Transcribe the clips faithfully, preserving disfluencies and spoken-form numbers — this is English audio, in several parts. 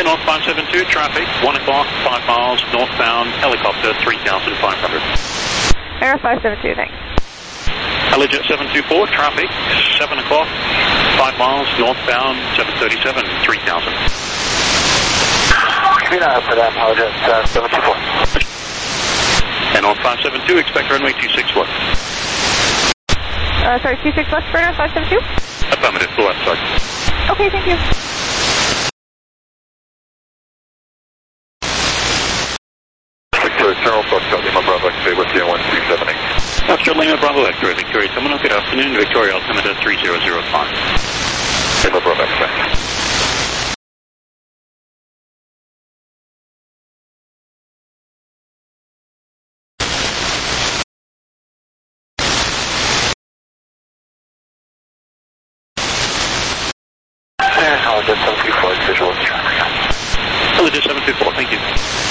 North five seven two, traffic, one o'clock, five miles, northbound, helicopter, three thousand five hundred. Air five seven two, thanks. Helijet seven two four, traffic, seven o'clock, five miles, northbound, seven thirty-seven, three thousand. Speed out for that, Helijet uh, seven two four. And on five seven two, expect runway two six one. Uh, sorry, two six left, burner, five seven two? Affirmative, full outside. Okay, thank you. Victoria Terminal, Foxtrot Lima Bravo X-ray with you one two seven eight. Foxtrot Lima Bravo X-ray, Victoria Terminal, good afternoon, Victoria altimeter three zero zero five. Lima Bravo X-ray. Helijet seven two four, visual traffic. Helijet seven two four, thank you.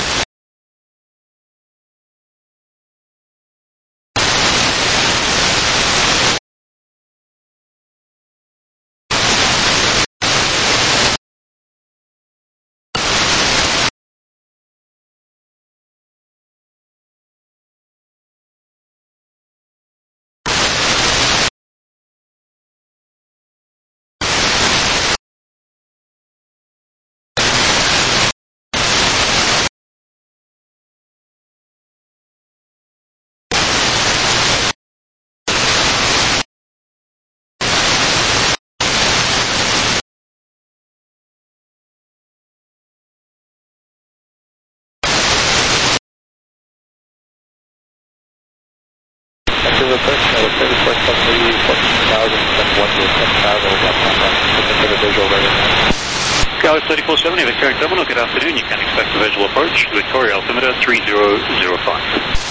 After the first, uh, the service first company, fourteen thousand, seven one zero, seven thousand, looking for the visual right now. Skyline thirty-four seventy, Victoria Terminal, good afternoon, you can expect a visual approach, Victoria altimeter three zero zero five.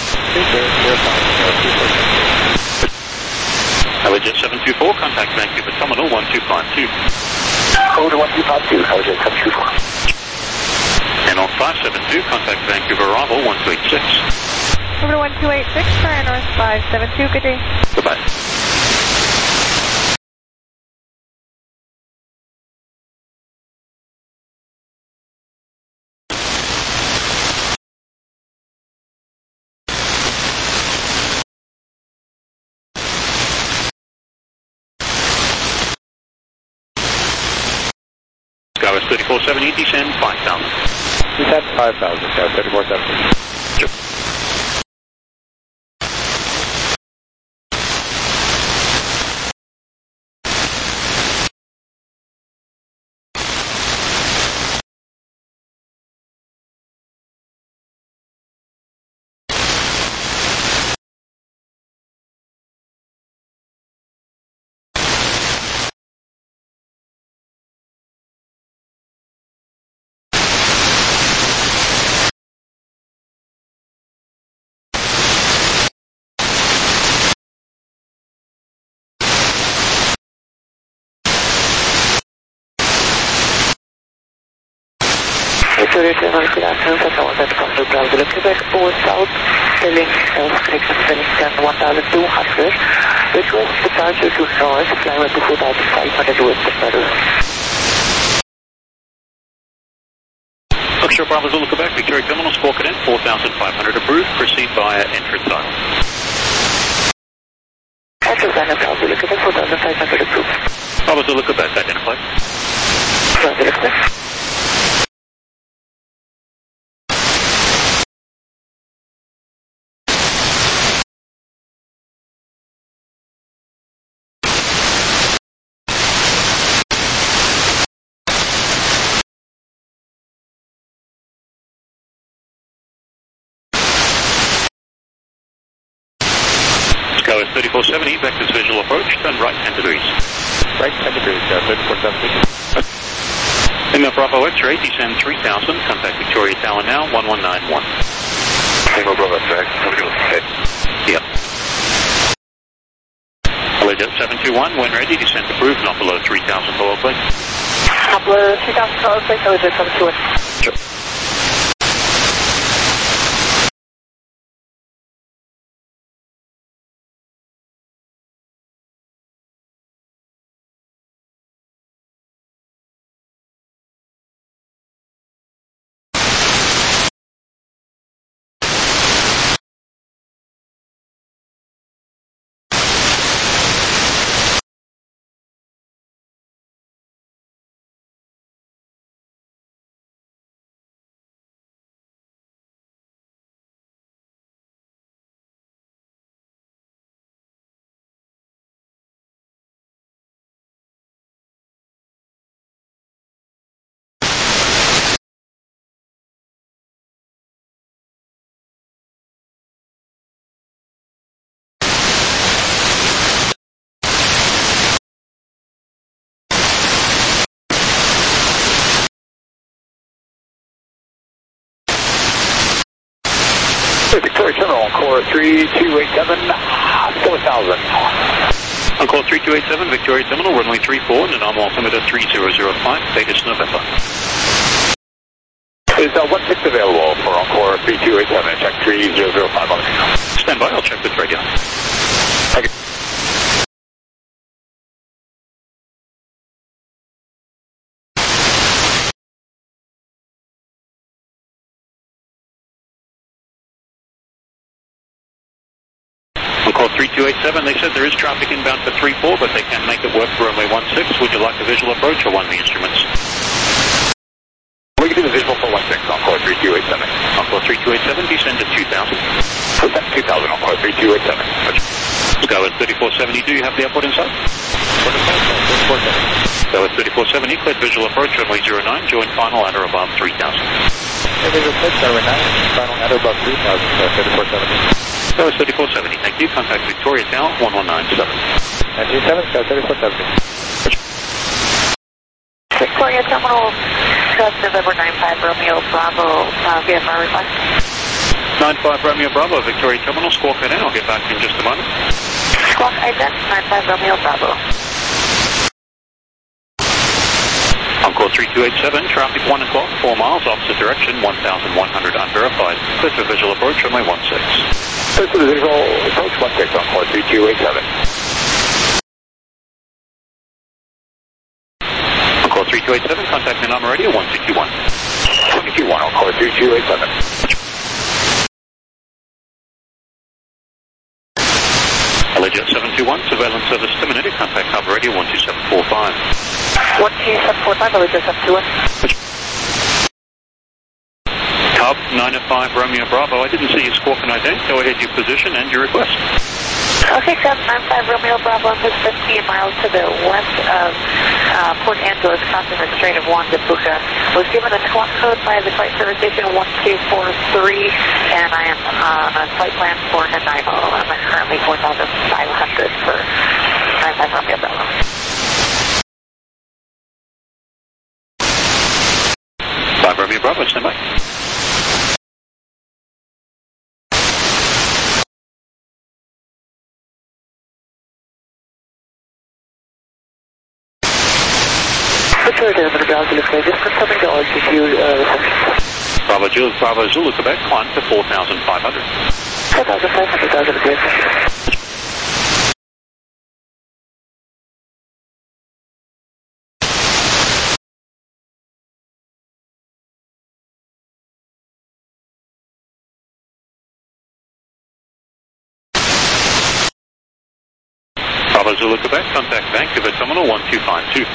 Helijet seven two four, contact Vancouver Terminal one two five two. Over to one two five two, Helijet seven two four. And on five seven two, contact Vancouver arrival one two eight six. Over to one two eight six, Sky North five seven two, good day. Goodbye. Skywest thirty-four seventy, descend five thousand. Descend five thousand, Skywest thirty-four seventy. Sure. Victoria Terminal, good afternoon, Central one seven five, Bravo, Quebec, four South, Sailing, South, connection, Pennington, one thousand two hundred, request departure to North, climb to four thousand five hundred with the pedal. Foxtrot Bravo Zulu Quebec, Victoria Terminal, squawk it in, four thousand five hundred approved, proceed via entrance aisle. Central Bravo Zulu Quebec, four thousand five hundred approved. Bravo Zulu Quebec, identified. Bravo Zulu Quebec. Skywest thirty-four seventy, Vector's visual approach, turn right ten degrees. Right ten degrees, uh, thirty-four seventy. Lima Bravo X-ray, descend three thousand, contact Victoria Tower now, one one nine one. Lima Bravo X-ray, okay. Yep. Helijet seven two one, when ready, descend approved, not below three thousand below plate. Not below three thousand below plate, Helijet seven two one. Sure. Victoria Terminal, Encore three two eight seven, still one thousand. Encore three two eight seven, Victoria Terminal, runway three four, Nanaimo altimeter three zero zero five, date is November. Is uh, one six available for Encore three two eight seven, check three zero zero five on the Stand by, I'll check with radio. Okay. Encore three two eight seven, they said there is traffic inbound for three four, but they can make it work for runway one six. Would you like a visual approach or one of the instruments? We can do the visual for one six, Encore three two eight seven. Encore three two eight seven, descend to two thousand. Descend to two thousand, Encore three two eight seven. Go at thirty-four seventy, do you have the airport inside? thirty-four seventy. Go at thirty-four seventy, cleared visual approach, runway zero nine, join final at or above three thousand. Visual approach, runway nine, final at or above three thousand, thirty-four seventy. Go at thirty-four seventy, thank you. Contact Victoria Tower, one one nine seven. nine two seven, go thirty-four seventy. Victoria Terminal, just November nine five Romeo Bravo, uh, V F R request. nine five Romeo Bravo, Victoria Terminal, squawk it in, I'll get back in just a moment. Squawk ident, nine five Romeo Bravo. Encore three two eight seven, traffic one o'clock, four miles, opposite direction, one thousand one hundred unverified. Clear for visual approach, runway one six. Clear for the visual approach, one six, Encore three two eight seven. Encore three two eight seven, contact Nanaimo Radio one six one. one six one, Encore three two eight seven. Allegiant seven two one, surveillance service terminated, contact Hub Radio one two seven four five. one two seven four five, Allegiant seven two one. Hub nine five Romeo Bravo, I didn't see you squawk and ident, go ahead your position and your request. Okay, Cub nine five Romeo Bravo, I'm just fifteen miles to the west of uh, Port Angeles, crossing the Strait of Juan de Fuca. Was given a squawk code by the flight service station one two four three, and I am on a flight plan for Nanaimo. I'm at currently four thousand five hundred for nine five Romeo Bravo. five Romeo Bravo, stand by. Victoria Terminal, Bravo Zulu, just confirming the altitude uh, reception. Bravo Zulu, Bravo Zulu, Quebec, climb to four thousand five hundred. four thousand five hundred, thousand again. Bravo Zulu, Quebec, contact Vancouver Terminal one two five two.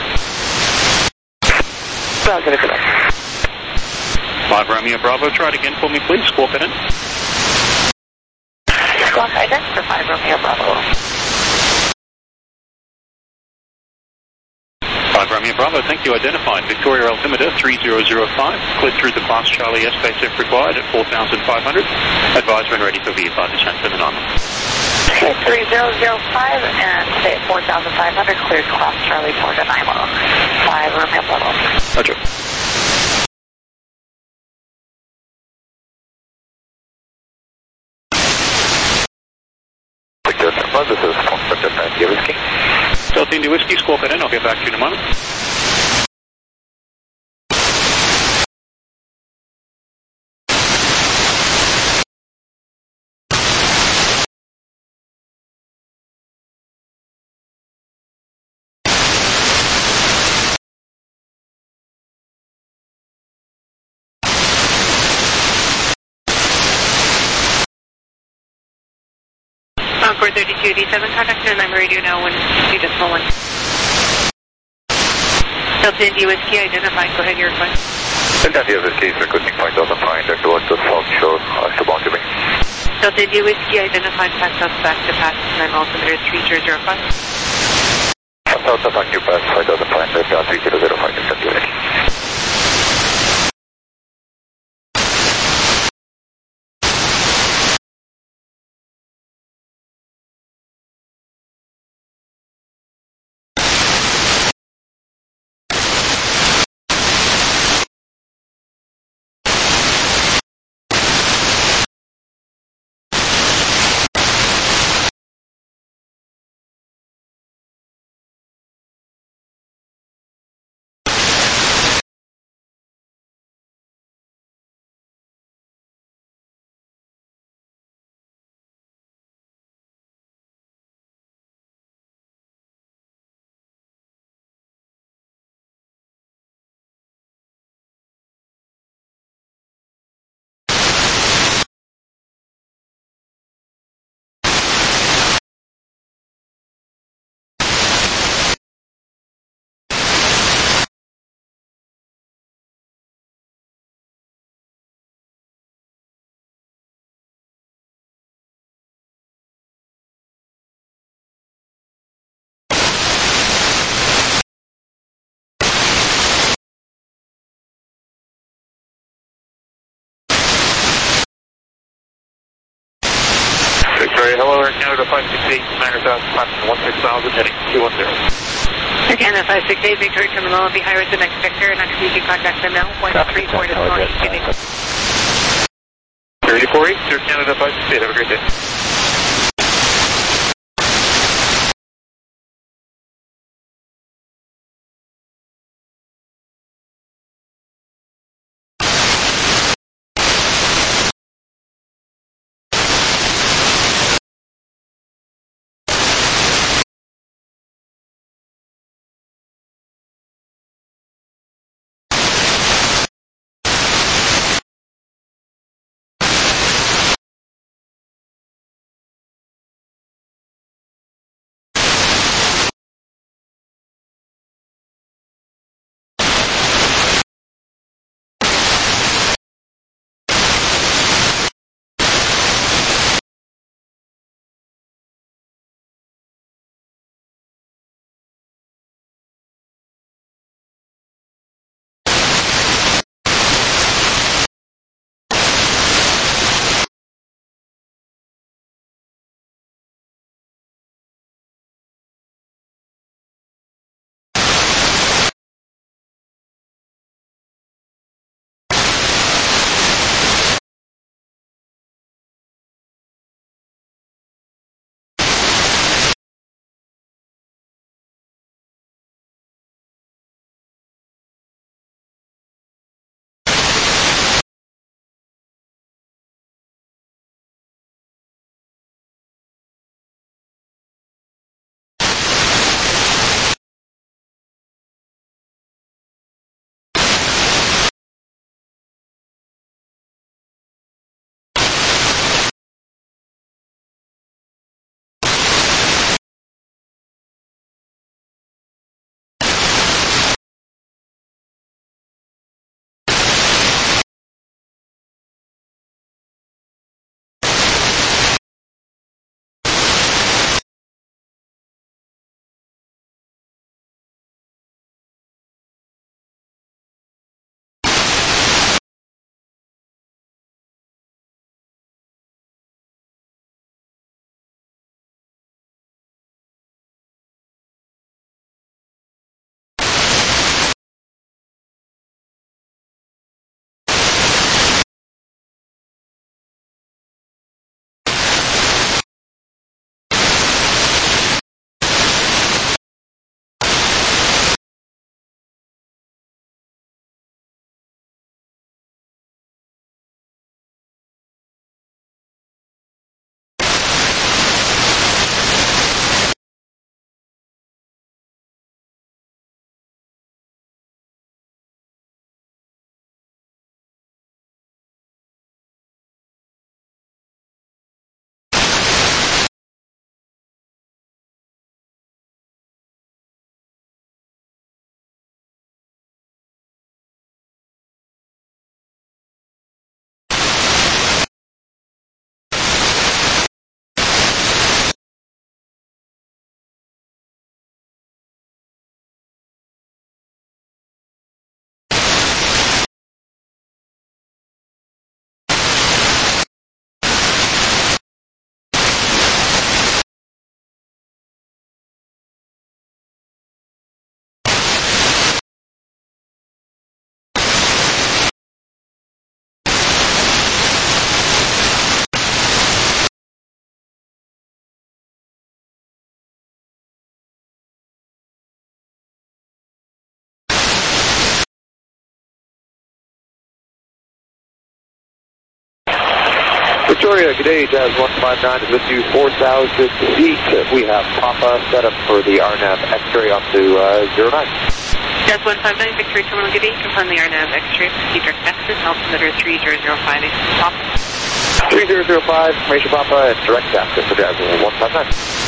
Bravo Zulu, Quebec. five Romeo Bravo, try it again for me please, squawk it in. Squawk ident for five Romeo Bravo. five Romeo Bravo, thank you, identified. Victoria altimeter three zero zero five, cleared through the class Charlie airspace if required at four thousand five hundred. Advise when ready for V F R descent to Nanaimo. Okay, three zero zero five and stay at four thousand five hundred, cleared class Charlie for Nanaimo. five Romeo Bravo. Roger. This is Foxtrot India Whiskey. Delta India Whiskey, squawk it in, I'll get back to you in a moment. Encore thirty-two eighty-seven, contact Nanaimo Radio now one two decimal one. Delta India Whiskey, identified, go ahead, your request. Delta India Whiskey, requesting five thousand five hundred towards the south shore, eastbound to me. Delta India Whiskey, identified, pass south back to pass nine altimeter three zero zero five. South of Active Pass, five thousand five hundred, three zero zero five, Delta India Whiskey. Canada five six eight, Niagara Passing one six thousand, heading two one zero. Canada five six eight, Victoria Terminal, be higher with the next Victor, and actually you can contact them now, one three four to Sony. thirty four eight, Sir Canada five six eight, have a great day. Victoria, good day, Jazz one five nine is with you, four thousand feet. We have Papa set up for the R NAV X-ray up to uh, zero nine. Jazz one five nine, Victoria Terminal, good day, confirm the R NAV X-ray, proceed direct access, altimeter three zero zero five, Papa. three zero zero five, information Papa, and direct access for Jazz one five nine.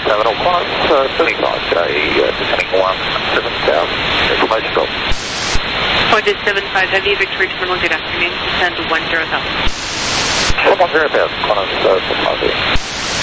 seven oh one, uh, turning north, uh, descending one seven down, information go. Pointed seven five Heavy, Victoria Terminal, good afternoon, descend one zero thousand. one zero thousand, Qantas, uh, Somalia.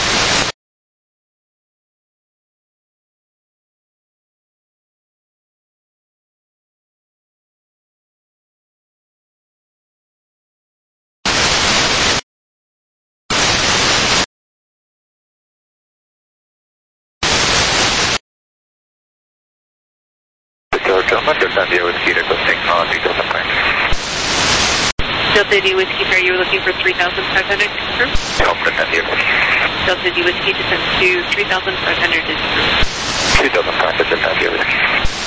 Gentlemen, Delta India Whiskey requesting uh, three thousand five hundred. Delta India Whiskey, are you looking for three thousand five hundred to confirm? Delta India Whiskey. Delta India Whiskey descend to three thousand five hundred is confirmed. three thousand five hundred, Delta India Whiskey.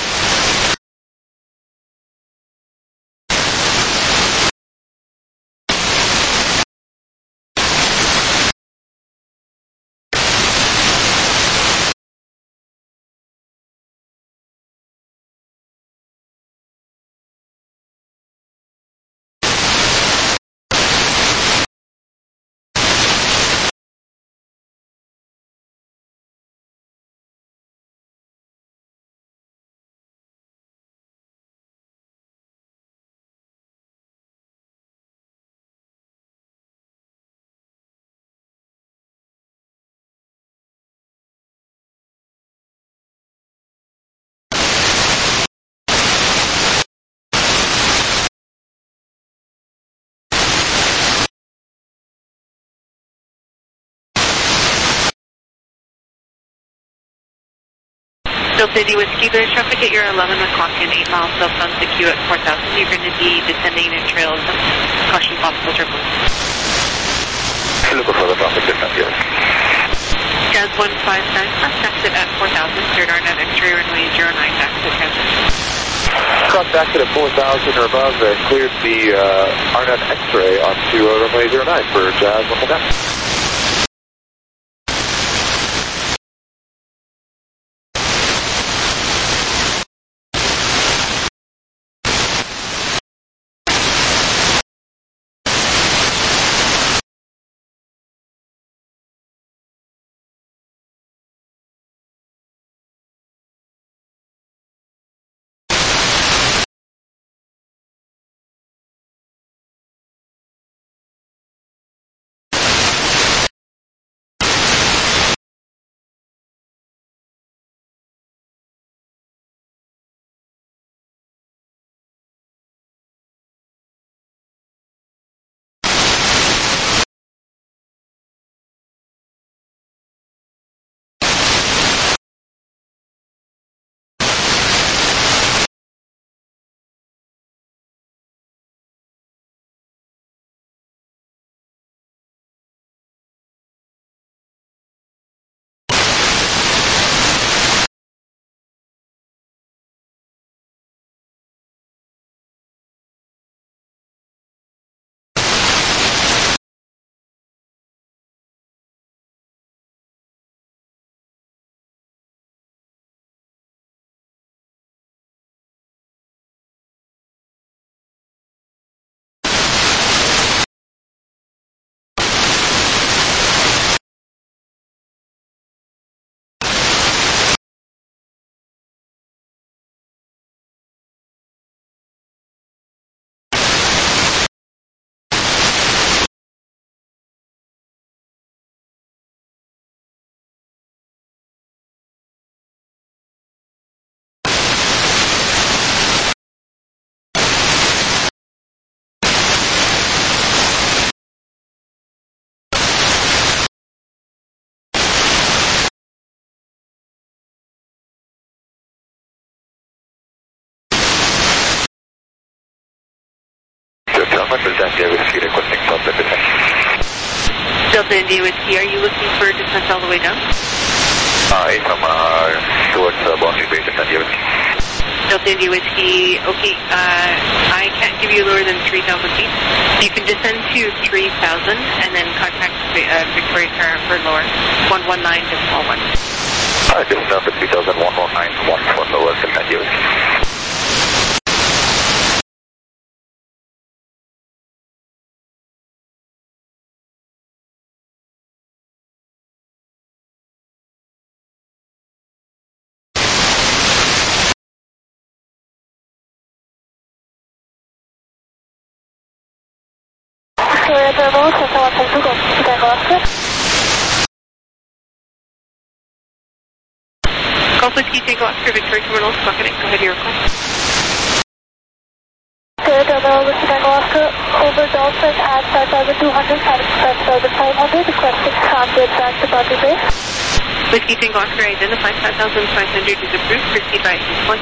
Delta India Whiskey, there's traffic at your eleven o'clock and eight miles southbound to Q at four thousand. You're going to be descending in trails of caution possible turbulence. Looking for the traffic, Delta India. Jazz one five nine, left exit at four thousand, third R N A V X-ray runway zero nine, back to transition. Cross back at four thousand or above and cleared the uh, R N A V X-ray onto uh, runway zero nine for Jazz one five nine. Delta India Whiskey requesting southbound descent. Delta India Whiskey, are you looking for descent all the way down? Uh, from uh, towards uh, Boundary Bay, Delta India Whiskey. Delta India Whiskey, okay, uh, I can't give you lower than three thousand feet. You can descend to three thousand and then contact uh, Victoria Tower for lower, one one nine decimal one. Uh, just down to three thousand, one one nine, one for lower, Delta India Whiskey. Victoria Terminal, Cessna one five two, go to Tango Oscar. Golf Whiskey Tango Oscar, Victoria Terminal, Squawk Connect. Go ahead, your request. Victoria Terminal, Whiskey Tango Oscar, over Dolphin at five thousand two hundred, heading five thousand five hundred, requesting transit back to Boundary Bay. Whiskey Tango Oscar, identified five thousand five hundred is approved. Proceed by one.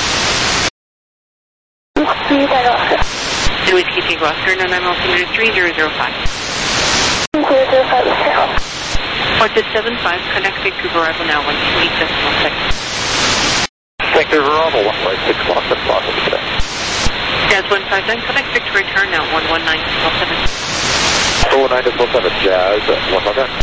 Whiskey Tango Oscar. And Whiskey Tango Oscar, no nine altimeter three zero zero five. three zero zero five, Whiskey Tango. Port to seven five, connect Vancouver arrival now, one two eight decimal seconds. Vancouver arrival, one five six, lost and lost today. Jazz one five nine, connect Victoria Tower now, one one nine decimal seven. one one nine decimal seven, Jazz, one five nine.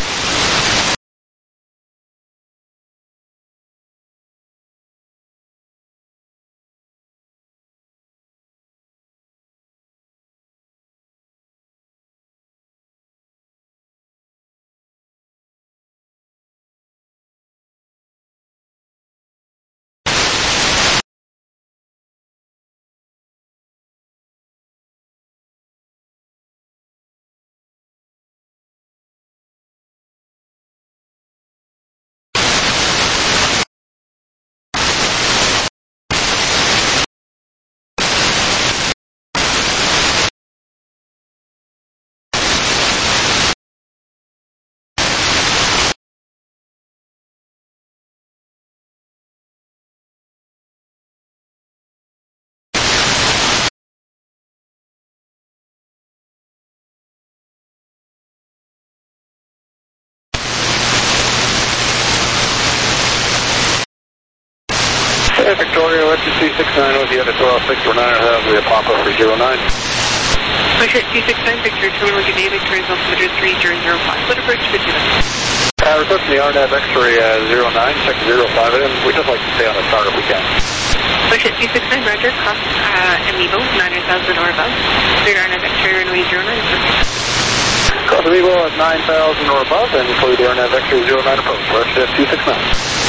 Hey, Victoria, let's just see six nine with you at twelve six four nine, have the Papa for zero nine. Push it two six nine, Victoria Terminal, good day, Victoria's altimeter three zero zero five. Foot approach to two. Uh, requesting the R N A V X-ray uh, zero nine, check zero five in. We'd just like to stay on the start if we can. Push it two six nine, Roger, cross uh, Amiibo, nine thousand or above. Clear R N A V X-ray runway zero nine. Cross Amiibo at nine thousand or above, and include the R N A V X-ray zero nine approach. Rush at two six nine.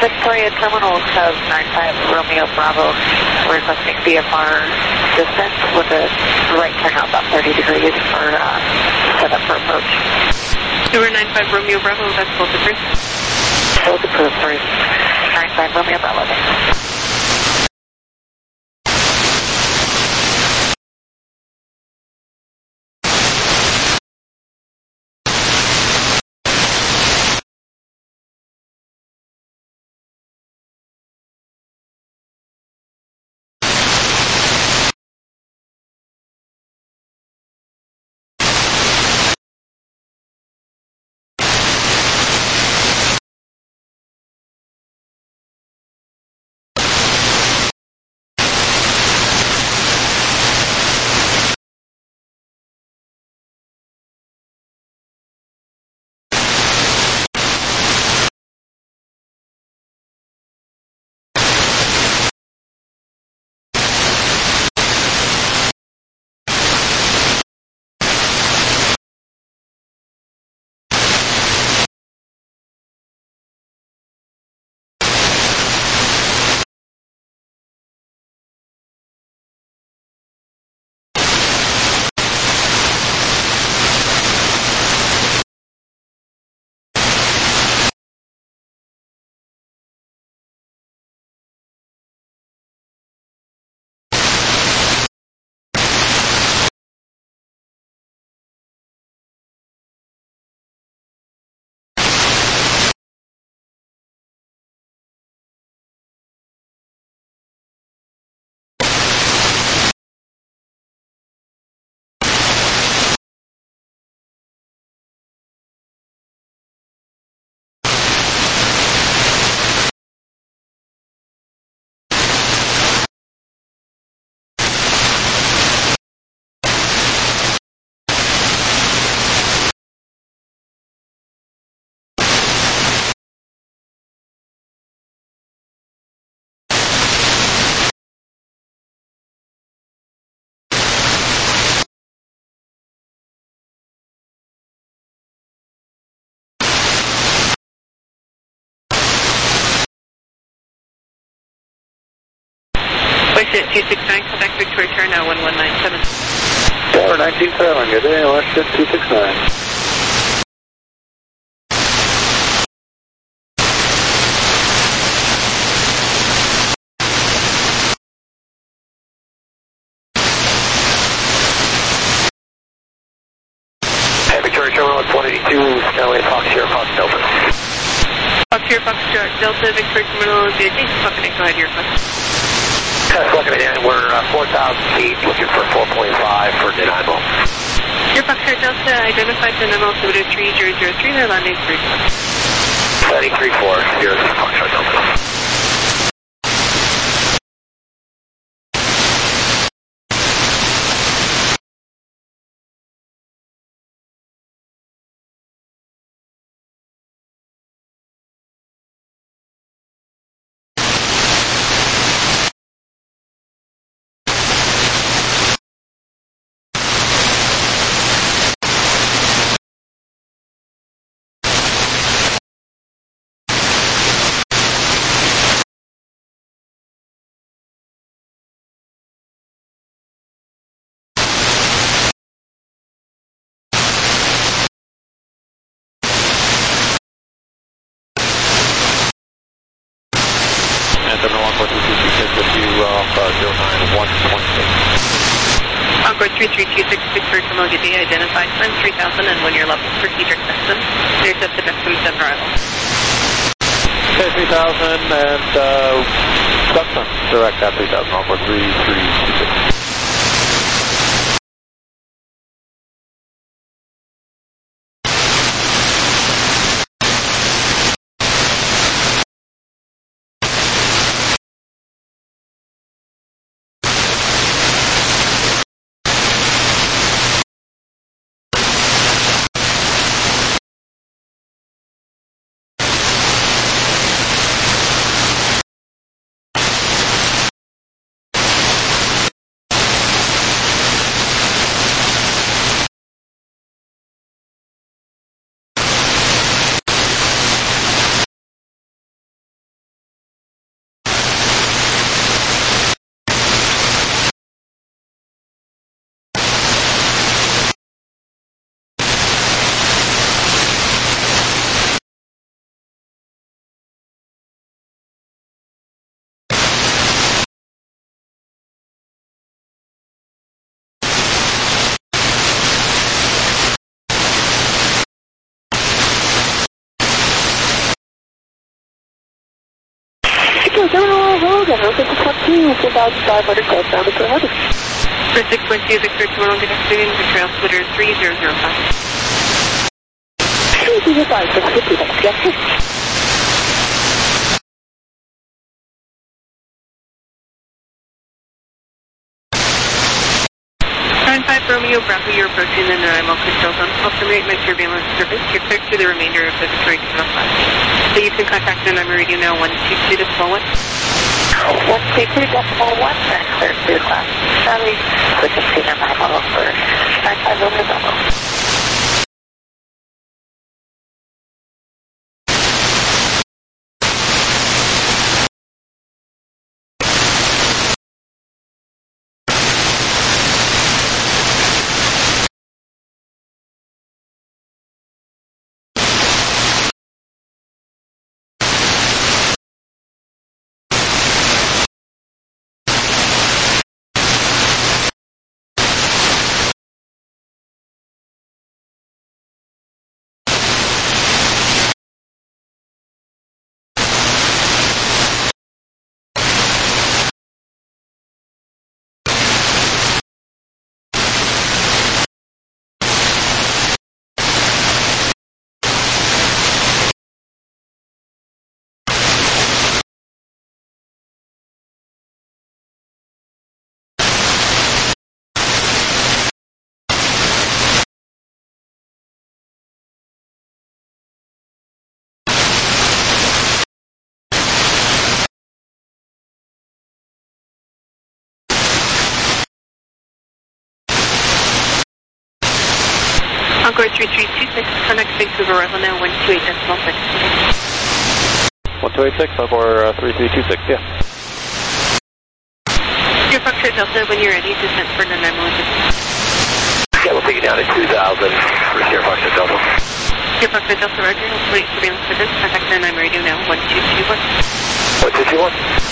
Victoria terminals have nine five Romeo Bravo requesting V F R distance with a right turn out about thirty degrees for uh, setup for approach. Tower nine five Romeo Bravo, that's both approved. Both approved for nine five Romeo Bravo. Thanks. Westjet two six nine, contact Victoria Tower now one one nine seven. Tower nineteen seven, good day, Westjet two six nine. Hey, Victoria Terminal one eighty-two, Skyway Fox here, Fox Delta. Fox here, Fox Delta, Victoria Terminal, V H, Fox Echo, ahead your request. Looking in, we're uh, four thousand feet, looking for four point five for Nanaimo. Your Fox here, Delta, identified Nanaimo submitted three zero zero three, their landing three. Landing three four, here, Fox Delta. Terminal one four three two six with you off uh, zero nine one point six. Encore three three two six, Victoria Terminal, good day, identified climb three thousand and one year level, proceed direct descent, intercept the maximum seven arrival. Okay, three thousand and uh, Subson, direct at three thousand, one four three three two six. Terminal, hello again, Rocket six one two, four thousand five hundred, southbound to Pearl Harbor. For six one two, Victor Terminal, good afternoon, Victor Altimeter three zero zero five. three zero zero five, six fifty, thanks, again. nine five Romeo Bravo, you're approaching the Nanaimo control zone. I'll terminate my surveillance service. You're clear through the remainder of the Victoria Terminal class. So you can contact the Nanaimo radio now one two two decimal one. one two two decimal one, that's clear through the class. Charlie, switch to Nanaimo for nine five Romeo Bravo. Encore three three two six, connect Vancouver arrival now one two eight decimal six. one two eight six, Encore uh, three three two six, yeah. Your Foxtrot Delta, when you're ready, descent for Nanaimo. Yeah, we'll take it down to two thousand for Sierra Foxtrot Delta. Your Foxtrot Delta, Roger, wait surveillance service, contact Nanaimo radio now one two two one. one two two one.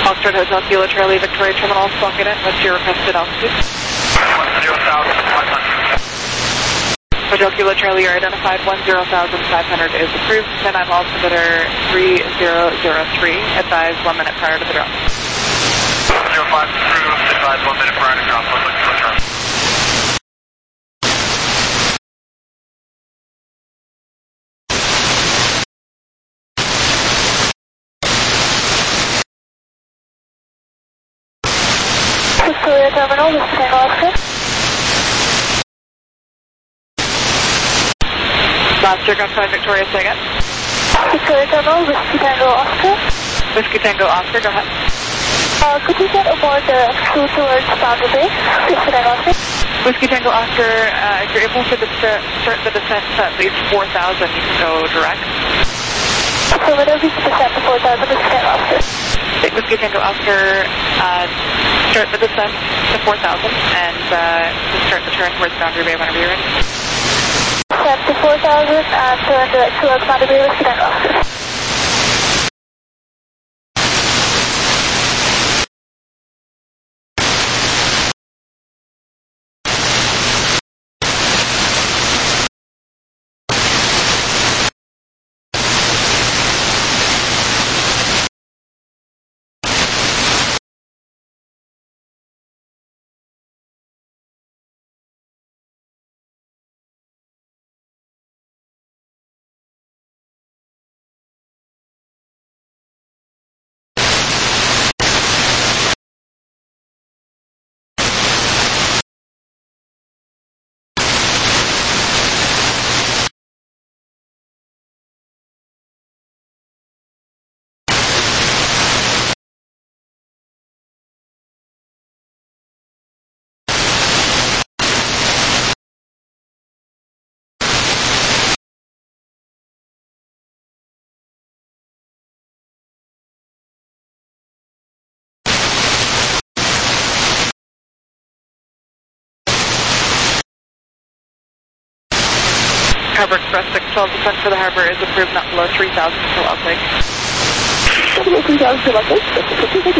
Foxtrot Hotel Kilo Charlie Victoria Terminal, Squawk it in. What's your requested altitude? one zero thousand five hundred. Hotel Kilo Charlie, you're identified one zero thousand five hundred is approved. ten nine altimeter three zero zero three. Advise one minute prior to the drop. zero five approved. Advise one minute prior to drop. Public return. Victoria Terminal, this is Tango Oscar. Lobster, Gun five Victoria, say again. Victoria Terminal, Whiskey Tango Oscar. Whiskey Tango Oscar, go ahead. Uh, could you get aboard the crew towards Boundary Bay? Whiskey Tango Oscar. Whiskey Tango Oscar, uh, if you're able to start, start the descent to at least four thousand, you can go direct. So whenever you descend to four thousand, Whiskey Tango Oscar. Whiskey Tango Oscar, uh, start the descent to four thousand and uh, start the turn towards Boundary Bay whenever you're ready. Descend to four thousand and turn direct towards Boundary Bay, Whiskey Tango Oscar. Harbor Express six twelve, descent for the harbor is approved not below three thousand for Lost Lake. three thousand for Lost Lake? Thank you.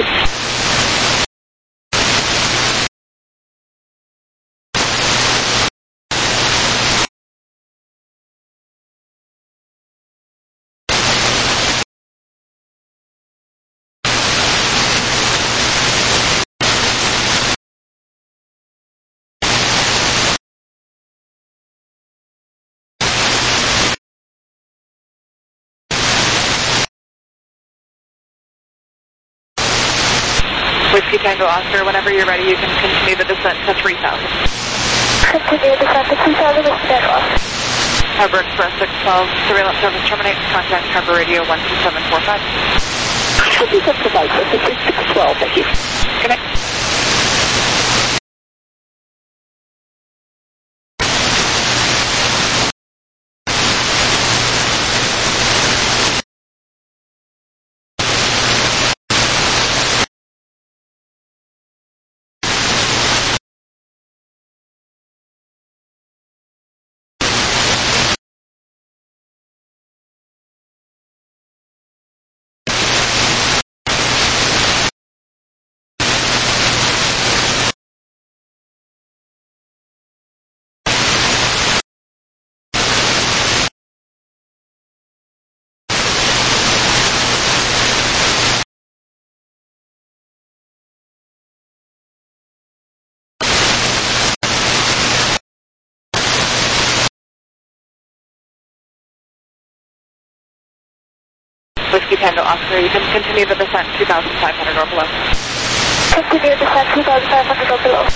Whiskey Tango Oscar, whenever you're ready, you can continue the descent to three thousand. Continue the descent to three thousand, Whiskey Tango Oscar. Harbor Express six twelve, surveillance service terminates, contact Harbor Radio one two seven four five. one two seven four five, six twelve, thank you. Good night. Whiskey Tango Oscar, you can continue the descent two thousand five hundred or below. Continue the descent two thousand five hundred or below.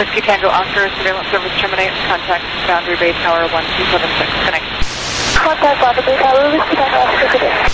Whiskey Tango Oscar, surveillance service terminates. Contact Boundary Bay Tower one two seven six. Connect. Contact Boundary Bay Tower, Whiskey Tango Oscar, good day.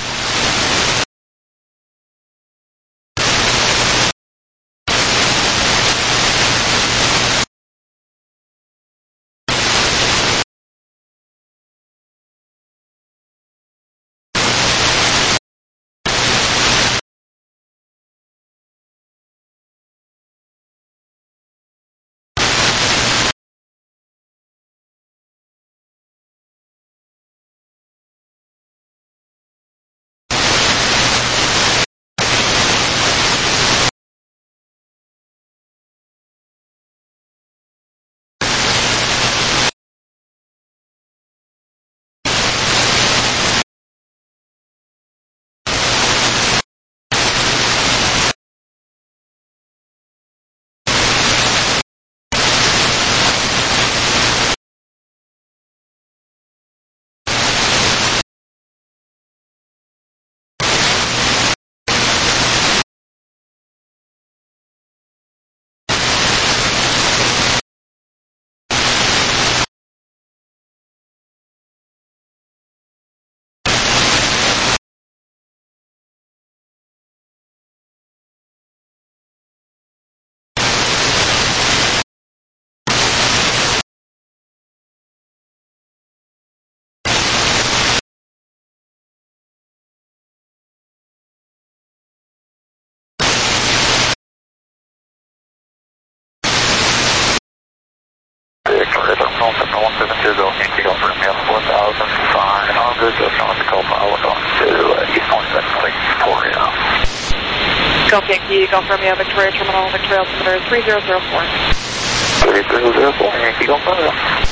one seven two, go Yankee, go for M four thousand five hundred, just on the co-pilot on to uh, East Point seven six Victoria. Golf Yankee, Golf Romeo, Victoria Terminal, Victoria altimeter three zero zero four. three zero zero four, Yankee, Golf Romeo.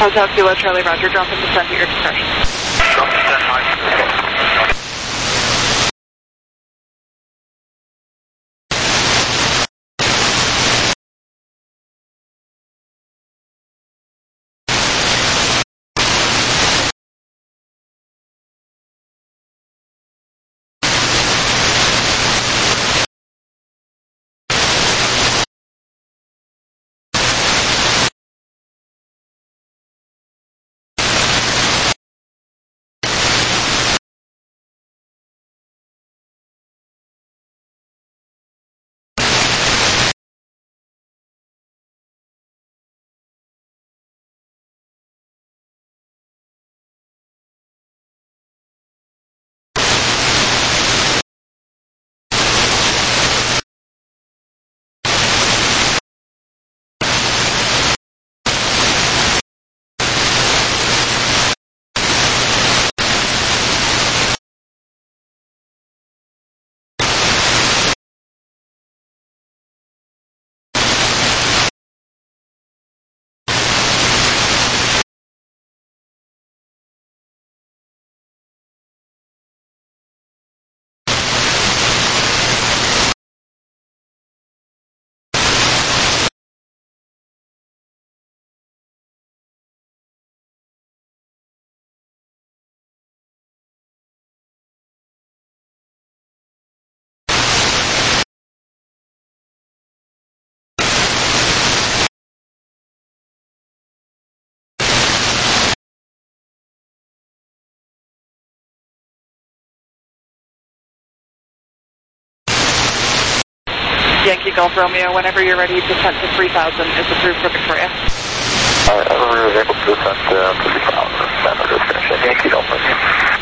Hotel Kilo Charlie Roger, drop and descend at your discretion. Drop and descend, high. Yankee Golf Romeo, whenever you're ready, descent to three thousand is approved for Victoria. Alright, I was able to descend to three thousand, center discretion, Yankee Golf Romeo.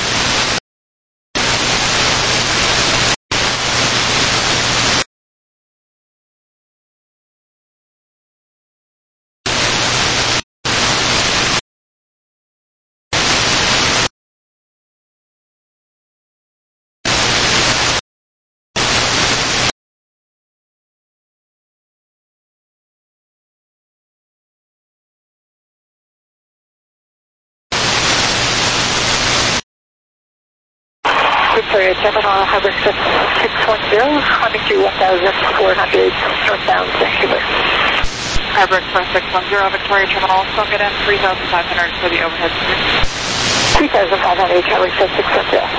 Victoria Gemini, Hybrid six one zero, climbing to one thousand four hundred northbound, Vancouver. Hybrid Express six one zero, Victoria Terminal, so get in three thousand five hundred for the overhead speed. three thousand five hundred, Hybrid Express six one zero.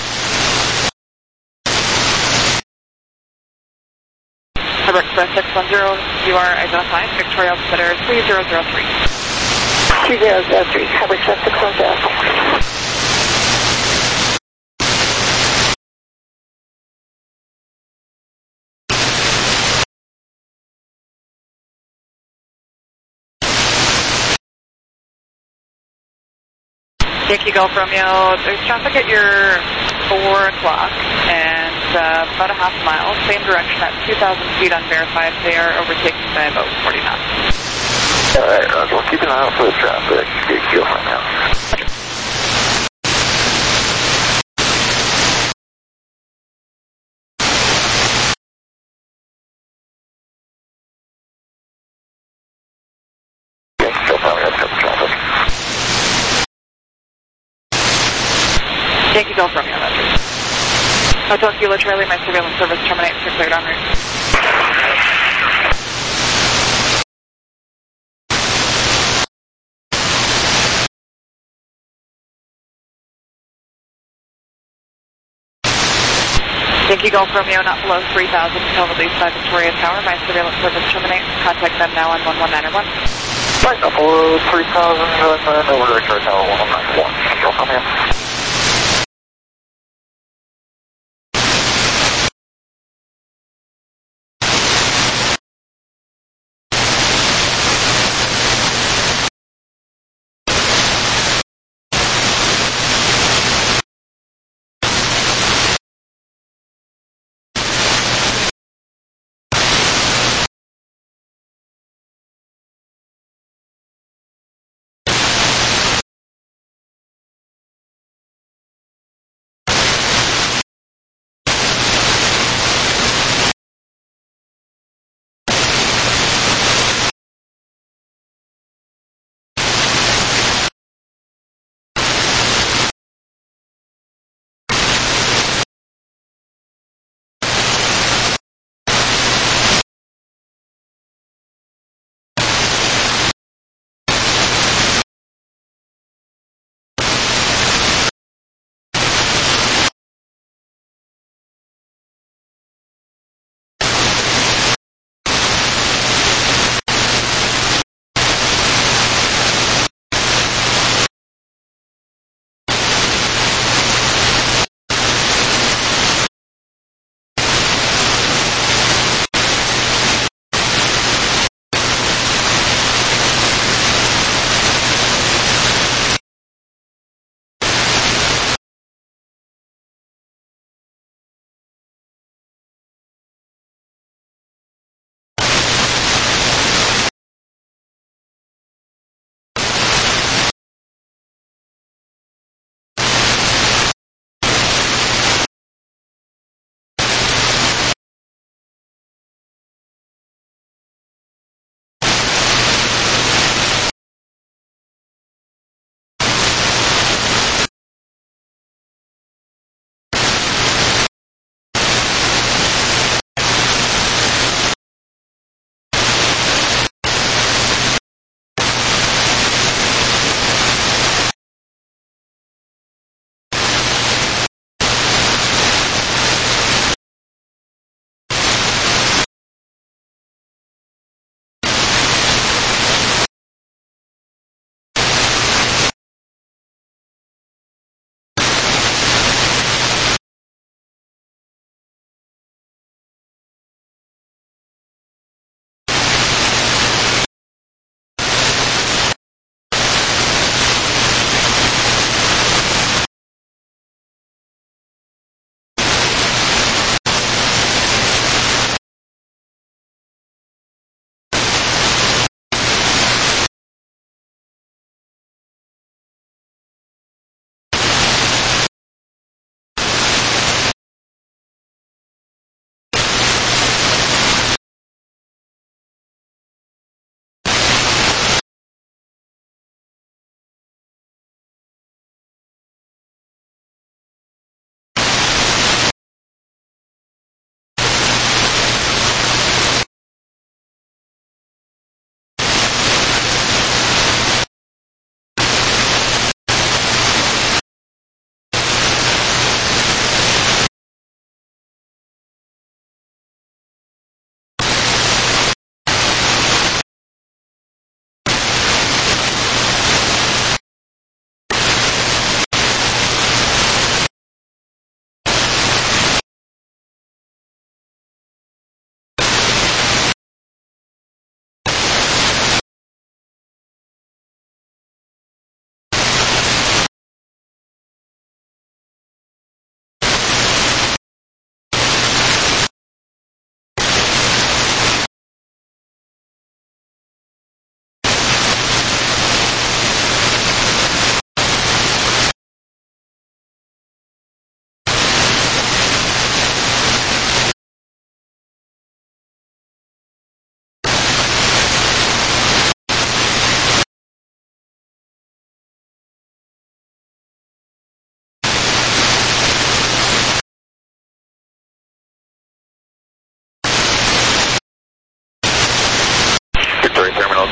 Hybrid Express six one zero, you are identified, Victoria Altimeter three zero zero three. three zero zero three, Hybrid Express six one zero. Yankee Golf Romeo, there's traffic at your four o'clock and uh, about a half mile, same direction at two thousand feet unverified. They are overtaken by about forty knots. Alright, uh, we'll keep an eye out for the traffic. Yankee Golf Romeo. Okay. Yankee Golf Romeo, got the traffic. Yankee Golf Romeo, that's it. Hotel Kilo Charlie, my surveillance service terminates. You're cleared en route. Yankee Golf Romeo, not below three thousand, until released by Victoria Tower. My surveillance service terminates. Contact them now on one one nine one. Right, not below three thousand, uh, over to Victoria Tower one one nine one. Yankee Golf Romeo.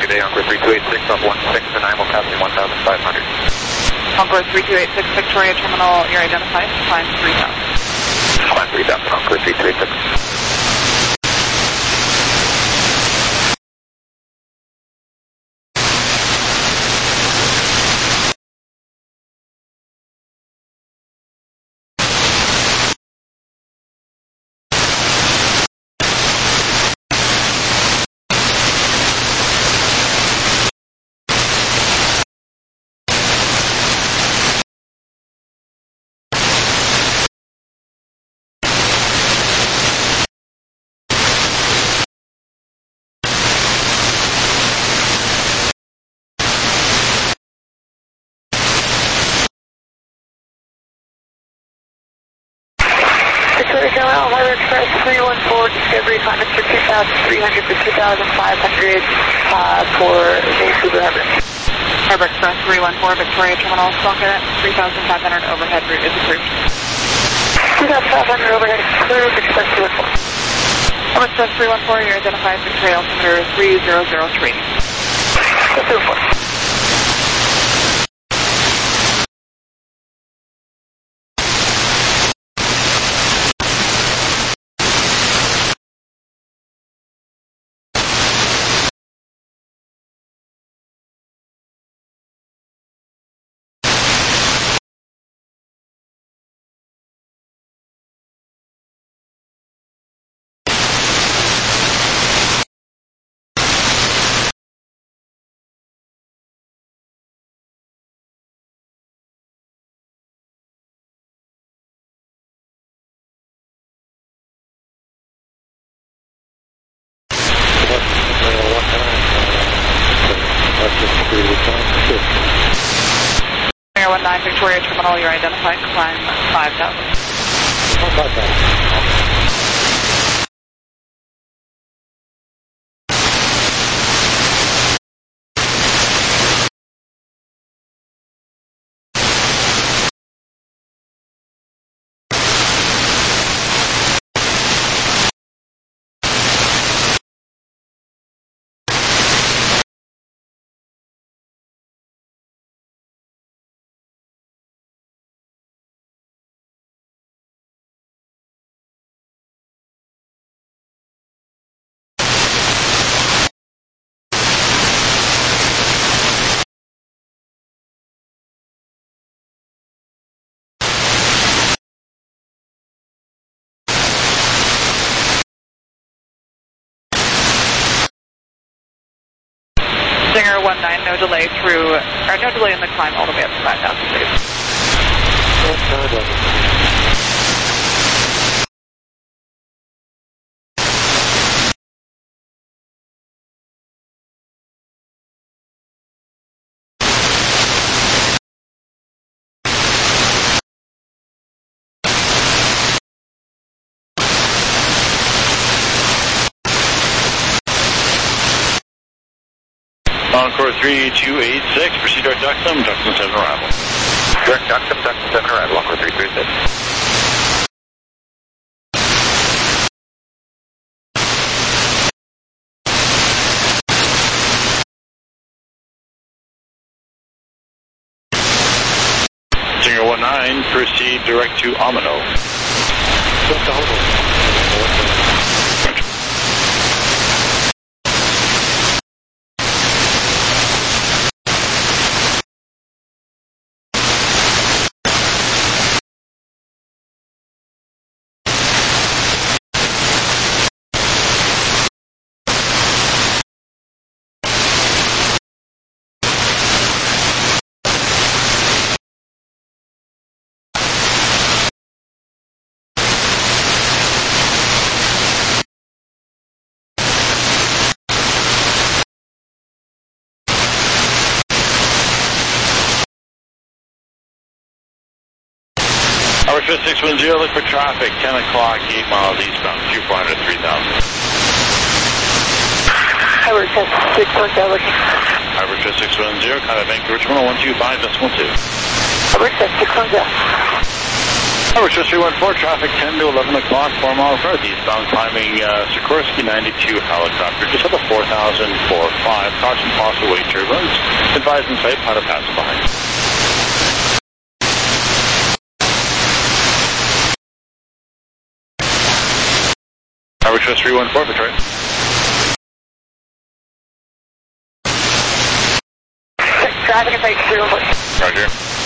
today, Encore three two eight six off one six and nine, will passing one thousand five hundred. Encore three two eight six, Victoria Terminal, you're identified, climb three thousand. Climb three thousand, Encore three two eight six. Victoria Terminal, Harbor Express three one four, Discovery, climb for two thousand three hundred to two thousand five hundred uh, for Vancouver Harbor. Harbor Express three one four, Victoria Terminal, Stalker, three thousand five hundred overhead route is approved. two thousand five hundred overhead approved, Express three one four. Harbor Express three one four, you're identified, Victoria altimeter three zero zero three. three one four. one nine, Victoria Terminal, you're identified, climb five thousand. five thousand. Stinger one nine, no delay through, or no delay in the climb all the way up to five thousand, please. Encore three two eight six, proceed direct Duxton, Duxton seven arrival. Direct Duxton, Duxton seven arrival, Encore three two eight six. Stinger one nine, proceed direct to Amino. Harbor Express six one zero, look for traffic, ten o'clock, eight miles eastbound, Q four hundred, three thousand. Harbor Express six one zero. Harbor Express six one zero, contact Vancouver Terminal one two five decimal two. Harbor Express six one zero. Tower three one four, traffic ten to eleven o'clock, four miles north, eastbound climbing uh, Sikorsky ninety-two helicopter, just over four thousand four five. Caution possible weight turbulence. Advise in sight, pilot passing behind. Tower three one four, Victoria. Traffic at base zero. Roger.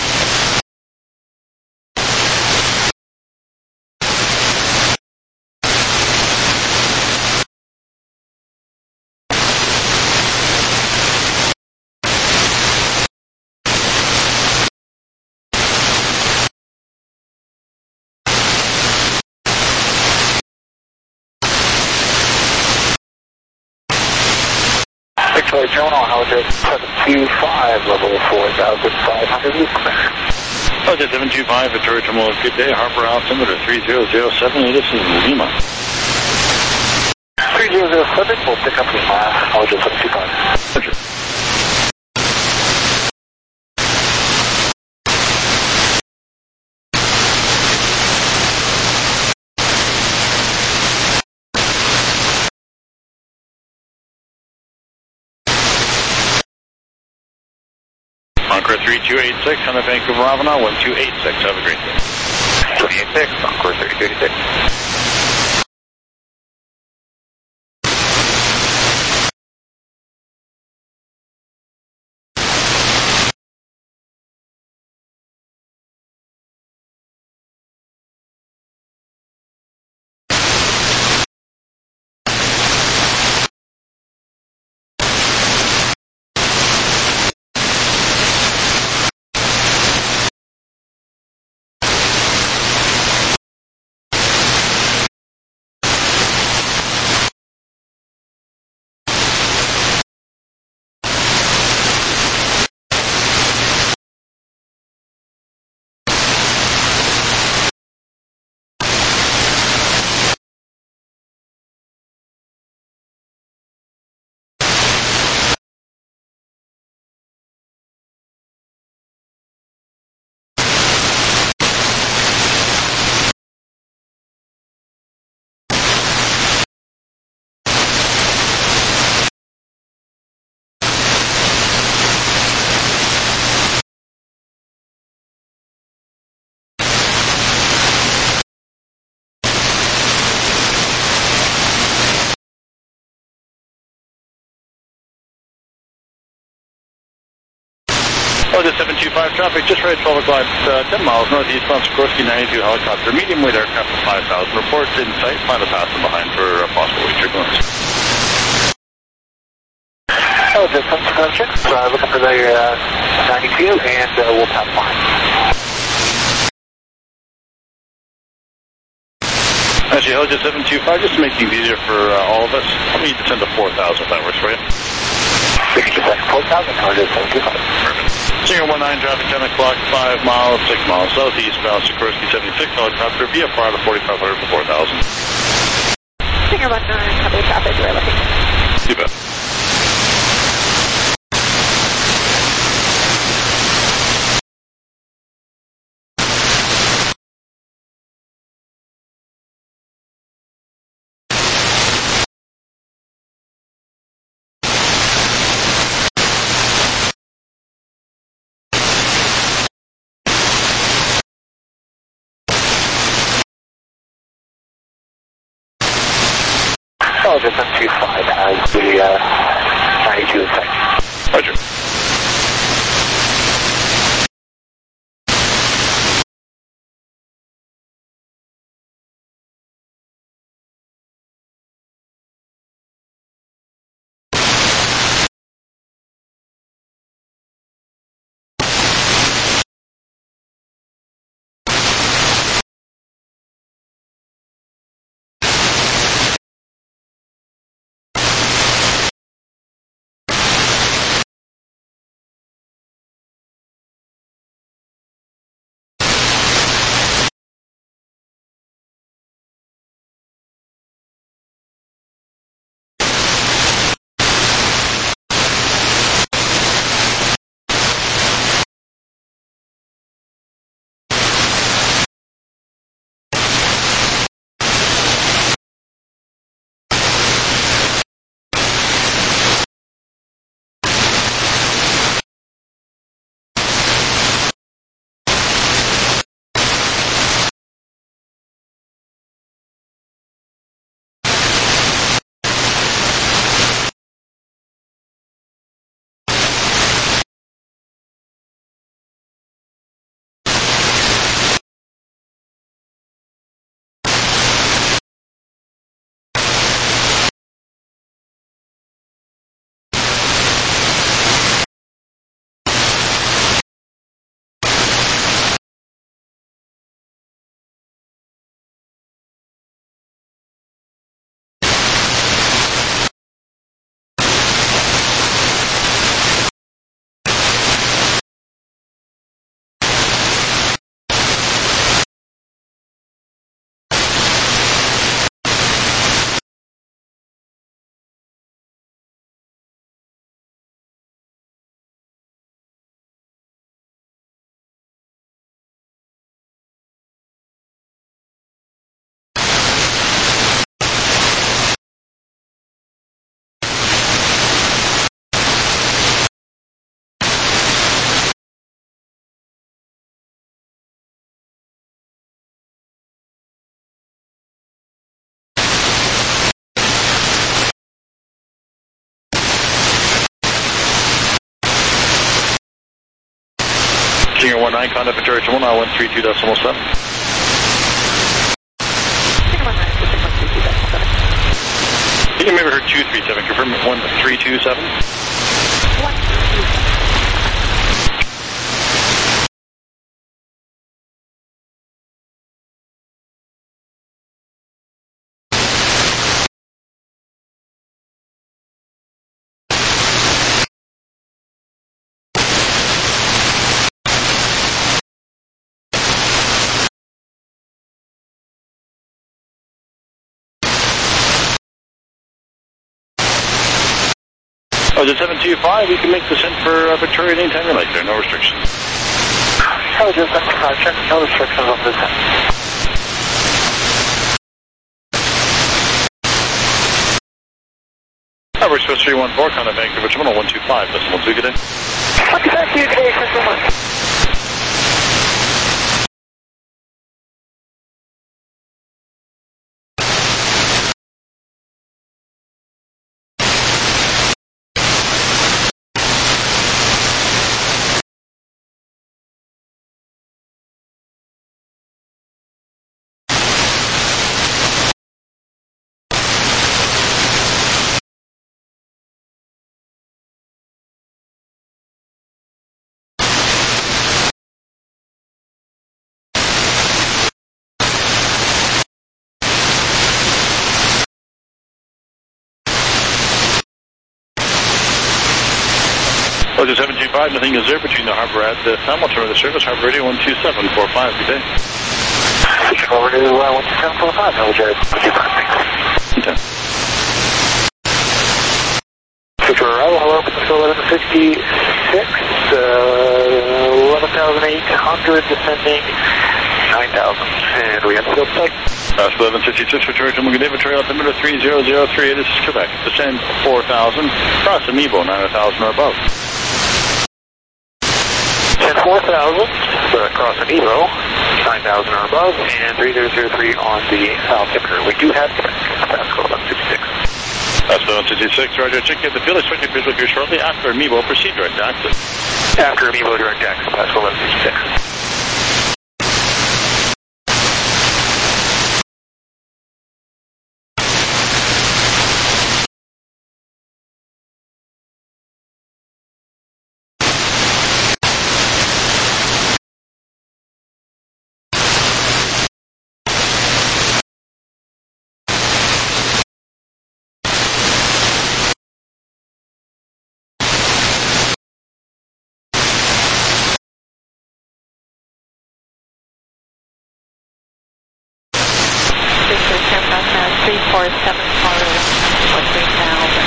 Victoria Terminal, Helijet seven two five, level four thousand five hundred, clear. Helijet seven two five, Victoria Terminal, good day, Harper altimeter three zero zero seven, this is Lima. three zero zero seven, we'll pick up Lima, Helijet seven two five. Roger. Encore three two eight six, on the Vancouver Avenal, one two eight six. Have a great day. three eight six, Encore thirty two eighty-six. Helijet seven two five, traffic just right at twelve o'clock, uh, ten miles northeast on Sikorsky ninety-two helicopter, medium weight aircraft of five thousand. Reports in sight, pilot passing behind for uh, possible weight turbulence. Helijet seven two five, uh, looking for the uh, ninety-two, and uh, we'll pass behind. Actually, Helijet seven two five, just to make things easier for uh, all of us, let me descend to four thousand if that works for you. six two seven, four thousand, Helijet seven two five. Perfect. Singer one nine, traffic ten o'clock, five miles, six miles southeast, bound Sikorsky seventy-six helicopter, V F R to forty-five hundred for four thousand. Singer one nine, copy traffic, we're looking. You bet. Helijet seven two five has the uh, ninety-two in sight. Roger. Singer one nine, contact Victoria Terminal, one three two decimal seven. I think I maybe heard two three seven, confirm one three two seven. Oh, the seven two five, you can make descent for uh, Victoria anytime you like there, no restrictions. Oh, just check, no restrictions on this end. Tower Express three one four, contact Vancouver Terminal one two five, decimal two, good day. Okay, thank you, good day, thank you so much. Oh, the seven two five, nothing is there between the harbor at the Hamilton or the service, harbor radio one two seven four five, good day. Over to uh, one two seven four five, no reserve. Okay. Victoria, hello, eleven sixty-six, uh, eleven thousand eight hundred, descending nine thousand, and we have field type. That's eleven sixty-six, Victoria Terminal, good day, Victoria altimeter three zero zero three, this is Quebec. Descend four thousand, cross Amibo, nine thousand or above. Descend four thousand, uh, cross Amibo, nine thousand or above, and three zero zero three on the altimeter. We do have Pascal eleven sixty-six. That's eleven sixty-six, Roger. Check in the field, expected visual here shortly after Amibo, proceed direct access. After Amibo, direct access, Pascal eleven sixty-six. three four seven four, three thousand.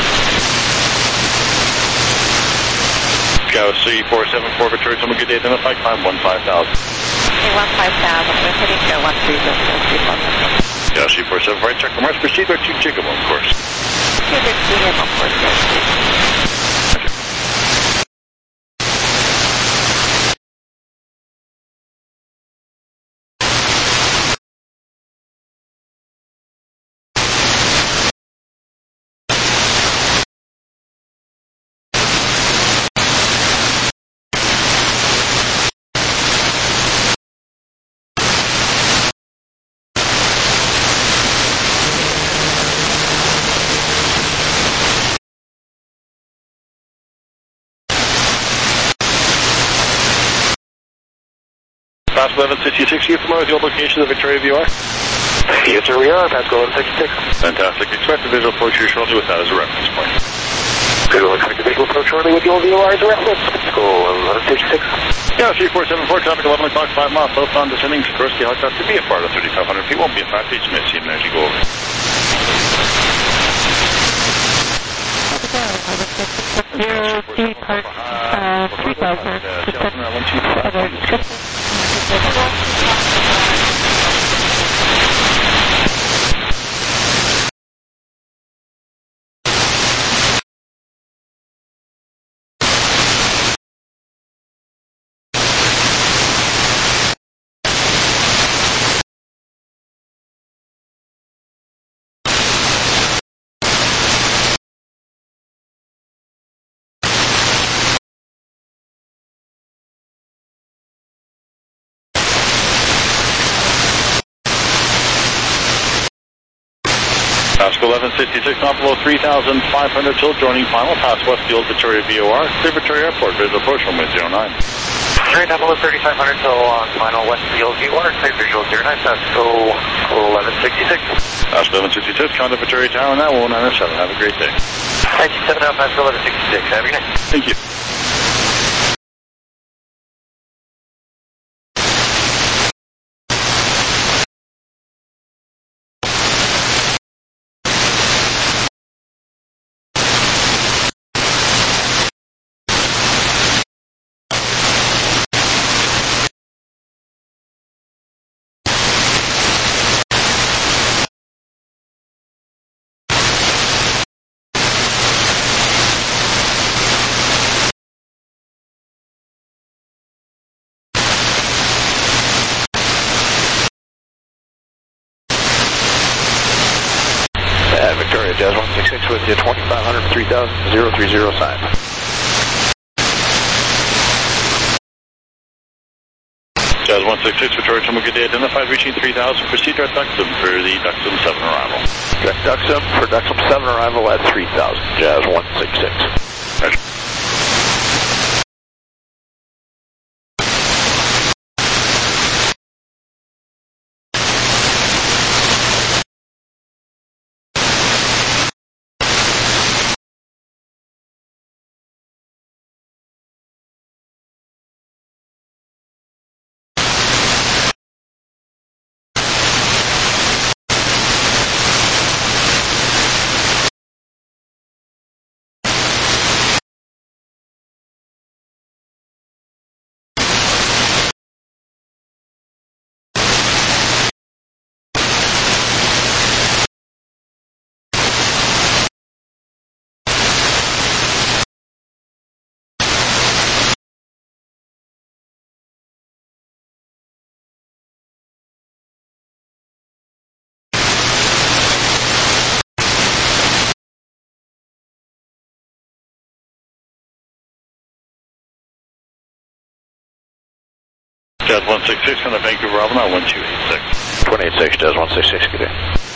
Go three four seven four, Victoria Terminal, good day, identify, climb one five thousand. Okay, one five thousand, we're heading to one three zero three four. Yeah, three four seven, right, check the marks, proceed back to Gigamo, of course. Gigamo, of course, yes. Pascal eleven sixty-six, are you familiar with the old location of Victoria V R? Yes, sir, we are. Pascal eleven sixty-six. Fantastic. Expect the visual approach here shortly with that as a reference point. Good, we'll expect the visual approach shortly with the old V R as a reference. Pascal eleven sixty-six. Yeah, three four seven four, traffic eleven o'clock, five miles southbound, descending Sikorsky helicopter to be a part of thirty-five hundred feet. Won't be a fast page, may see him as you go over. Zero, three, part, uh, three thousand. Pasco eleven sixty-six, not below three thousand five hundred till joining final. Pass West Field, Victoria V O R. Clear Victoria Airport, visual approach runway zero nine. Right, down below thirty-five hundred till on final West Field V O R. Clear visual zero nine, Pasco eleven sixty-six. Pasco eleven sixty-six, contact Victoria Tower now, one nine seven. Have a great day. Thank you, seven out, Pasco eleven sixty-six. Have a good night. Thank you. Victoria, Jazz one six six with you, twenty-five hundred, three thousand, zero three zero sign. Jazz one six six, Victoria, Tomo, good day. Identified reaching three thousand. Proceed direct Duxum for the Duxum seven arrival. Direct Duxum for Duxum seven arrival at three thousand, Jazz one six six. Roger. Jazz one six six on the Vancouver Bravo, now one two eight six. twenty-eight six, Jazz one six six, good day.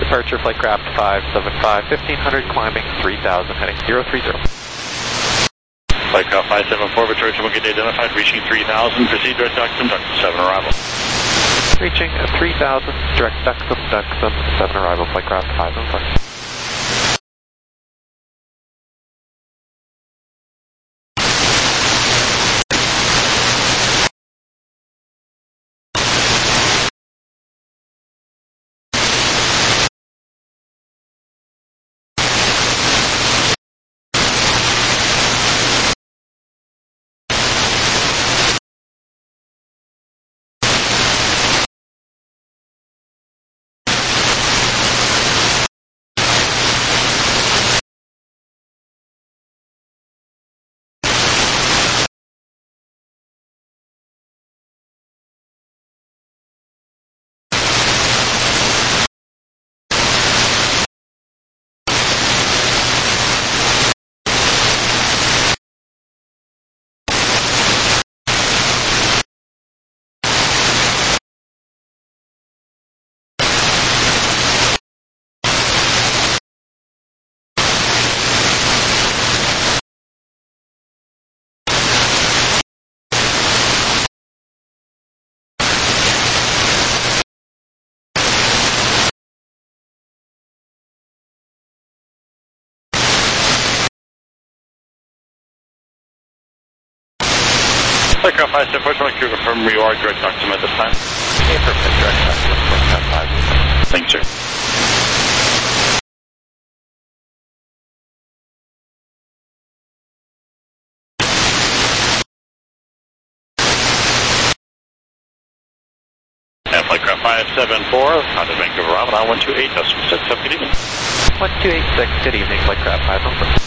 departure flightcraft five seven five, fifteen hundred climbing three thousand, heading zero three zero. Flightcraft five seven four, Victoria Terminal gate identified, reaching three thousand, proceed direct Duxton, Duxton seven arrival. Reaching three thousand, direct Duxton, Duxton seven arrival, flightcraft five seven four. Flightcraft five seven four, Toronto confirm you are direct Duxton at this time. Okay, perfect, direct Duxton, flightcraft five seven four. Thanks, sir. And Flightcraft five seven four, Honda Vancouver Robin, I one two eight, decimal six, have a good evening. one two eight six, good evening, flightcraft five seven four.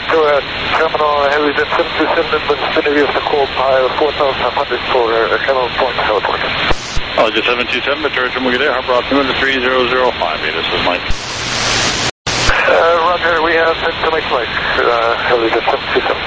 Victoria Terminal, Helizon seven two seven, vicinity of the cold pile, four thousand five hundred for uh, Cameron Point, California. Helizon seven two seven, Victoria Terminal, good day, harbor altimeter three zero zero five, this is Mike. Uh, Roger, we have incoming flight, uh, Helizon seven two seven.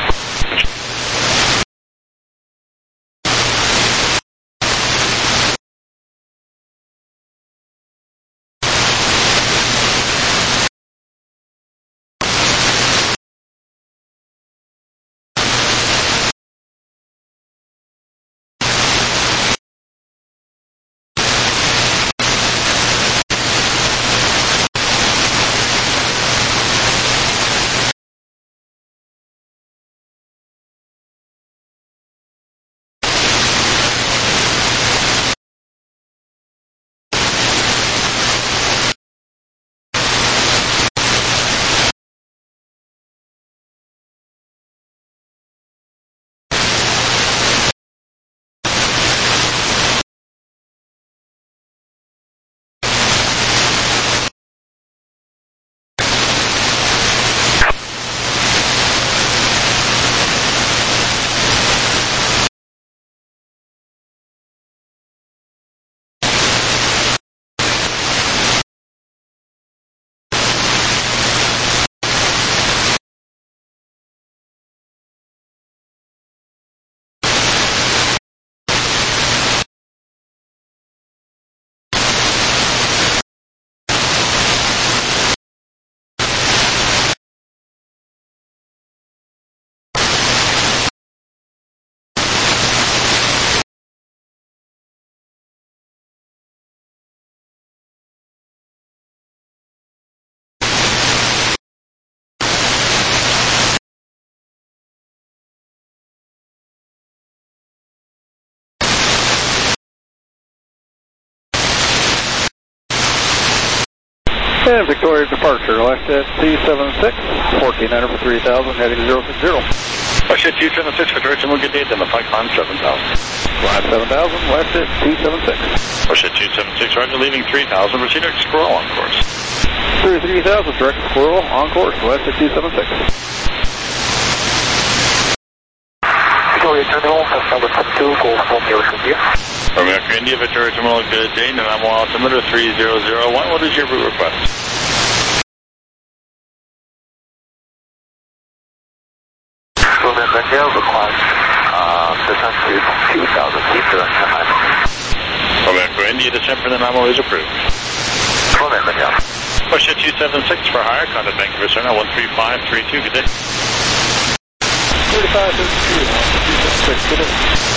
And Victoria departure, left at T seven six, fourteen hundred for three thousand, heading zero six zero. Russia two seven six, Victoria Terminal, good day, identify climb seven thousand. Climb seven thousand, left at T seven six. Russia two seven six, Roger, leaving three thousand, proceed to Squirrel on course. Through three thousand, direct Squirrel on course, left at T seven six. Victoria Terminal, number seven two, full Romeo India. Romeo India, Victoria Terminal, good day, Nanaimo altimeter three zero zero one, what is your route request? Romeo India requires uh, descent to two thousand feet to Nanaimo. Romeo India, descent for Nanaimo is approved. Romeo India. Russia two seven six for higher, contact Vancouver Center, one three five three two, good day. thirty-five thirty-two, two seven six, good day.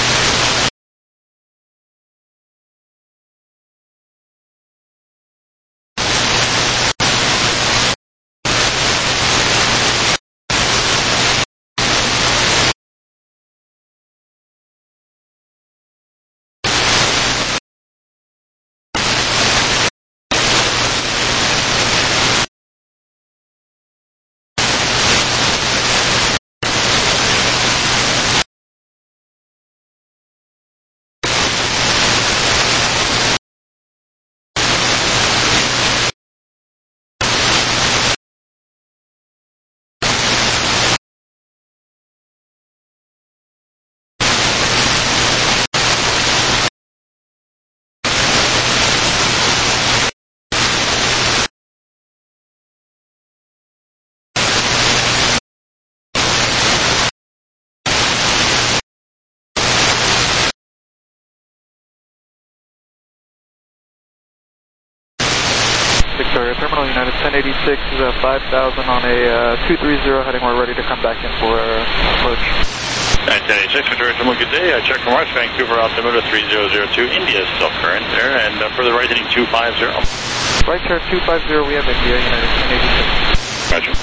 Victoria Terminal, United ten eighty-six is uh, five thousand on a uh, two three zero heading. We're ready to come back in for uh, approach. United ten eighty-six, Victoria Terminal, good day. I check from March, Vancouver altimeter three zero zero two. India is still current there, and uh, further right heading two five zero. Right turn two five zero, we have India, United ten eighty-six. Roger.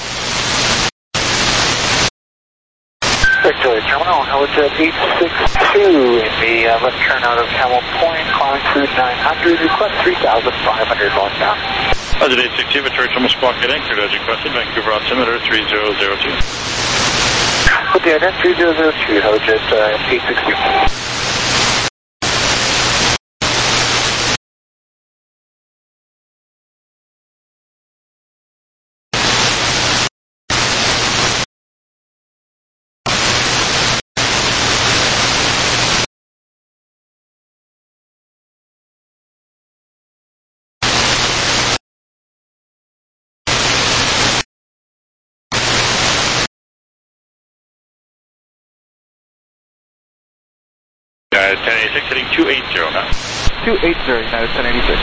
Victoria Terminal, Helizon eight six two in the uh, left turn out of Camel Point, climb through nine hundred, request three thousand five hundred northbound. Helizon eight six two, Victoria Terminal, squawk get anchored as requested, Vancouver altimeter three zero zero two. Okay, then three zero zero two, Helizon uh, eight six two. United ten eighty-six, heading two eighty now. two eighty, United ten eighty-six.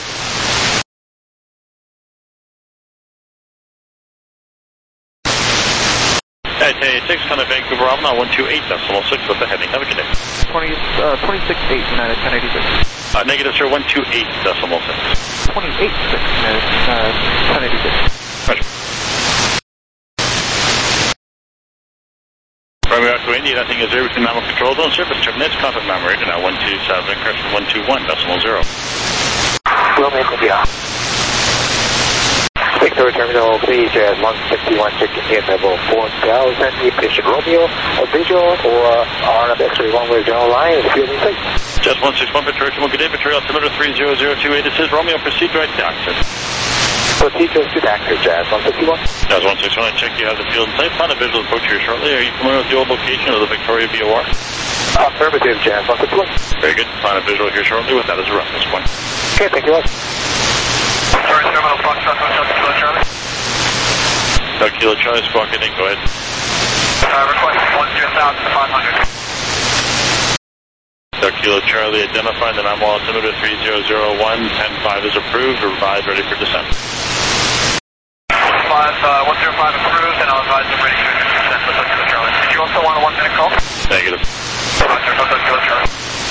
United ten eighty-six, Contact Vancouver Avalon, one two eight decimal six with the heading. Have a good day. twenty, uh, twenty-six eight, United ten eighty-six. Uh, negative, sir, one two eight decimal six. twenty-eight six, United uh, ten eighty-six. Roger. Romeo Echo India, nothing is there within nominal control zone. Surface terminates, contact number radio now one two seven, correction one two one decimal zero. Romeo India. Victory Terminal three, Jazz one sixty-one, checking in level four thousand, patient Romeo, a visual or R N F X-ray one-way general line, fielding safe. Jazz one sixty-one, Victoria Terminal, good day, Victoria altimeter three zero zero two eight, it says Romeo, proceed right to access. Proceed to access, Jazz one sixty-one. Jazz one sixty-one, I check you have the field in sight, find a visual approach here shortly. Are you familiar with the old location of the Victoria V O R? Affirmative, Jazz one sixty-one. Very good, find a visual here shortly with that as a reference point. Okay, thank you much. Victoria Terminal, Foxtrot, Hotel Kilo Charlie. Hotel Kilo Charlie, squawk it in, go ahead. Uh, request one two thousand five hundred. Hotel Kilo Charlie, identifying the nominal altimeter three zero zero one, ten five is approved, revised, ready for descent. Five, uh, one zero five approved, and I'll advise them ready for descent with Hotel Kilo Charlie. Did you also want a one-minute call? Negative. Roger, Hotel Kilo Charlie.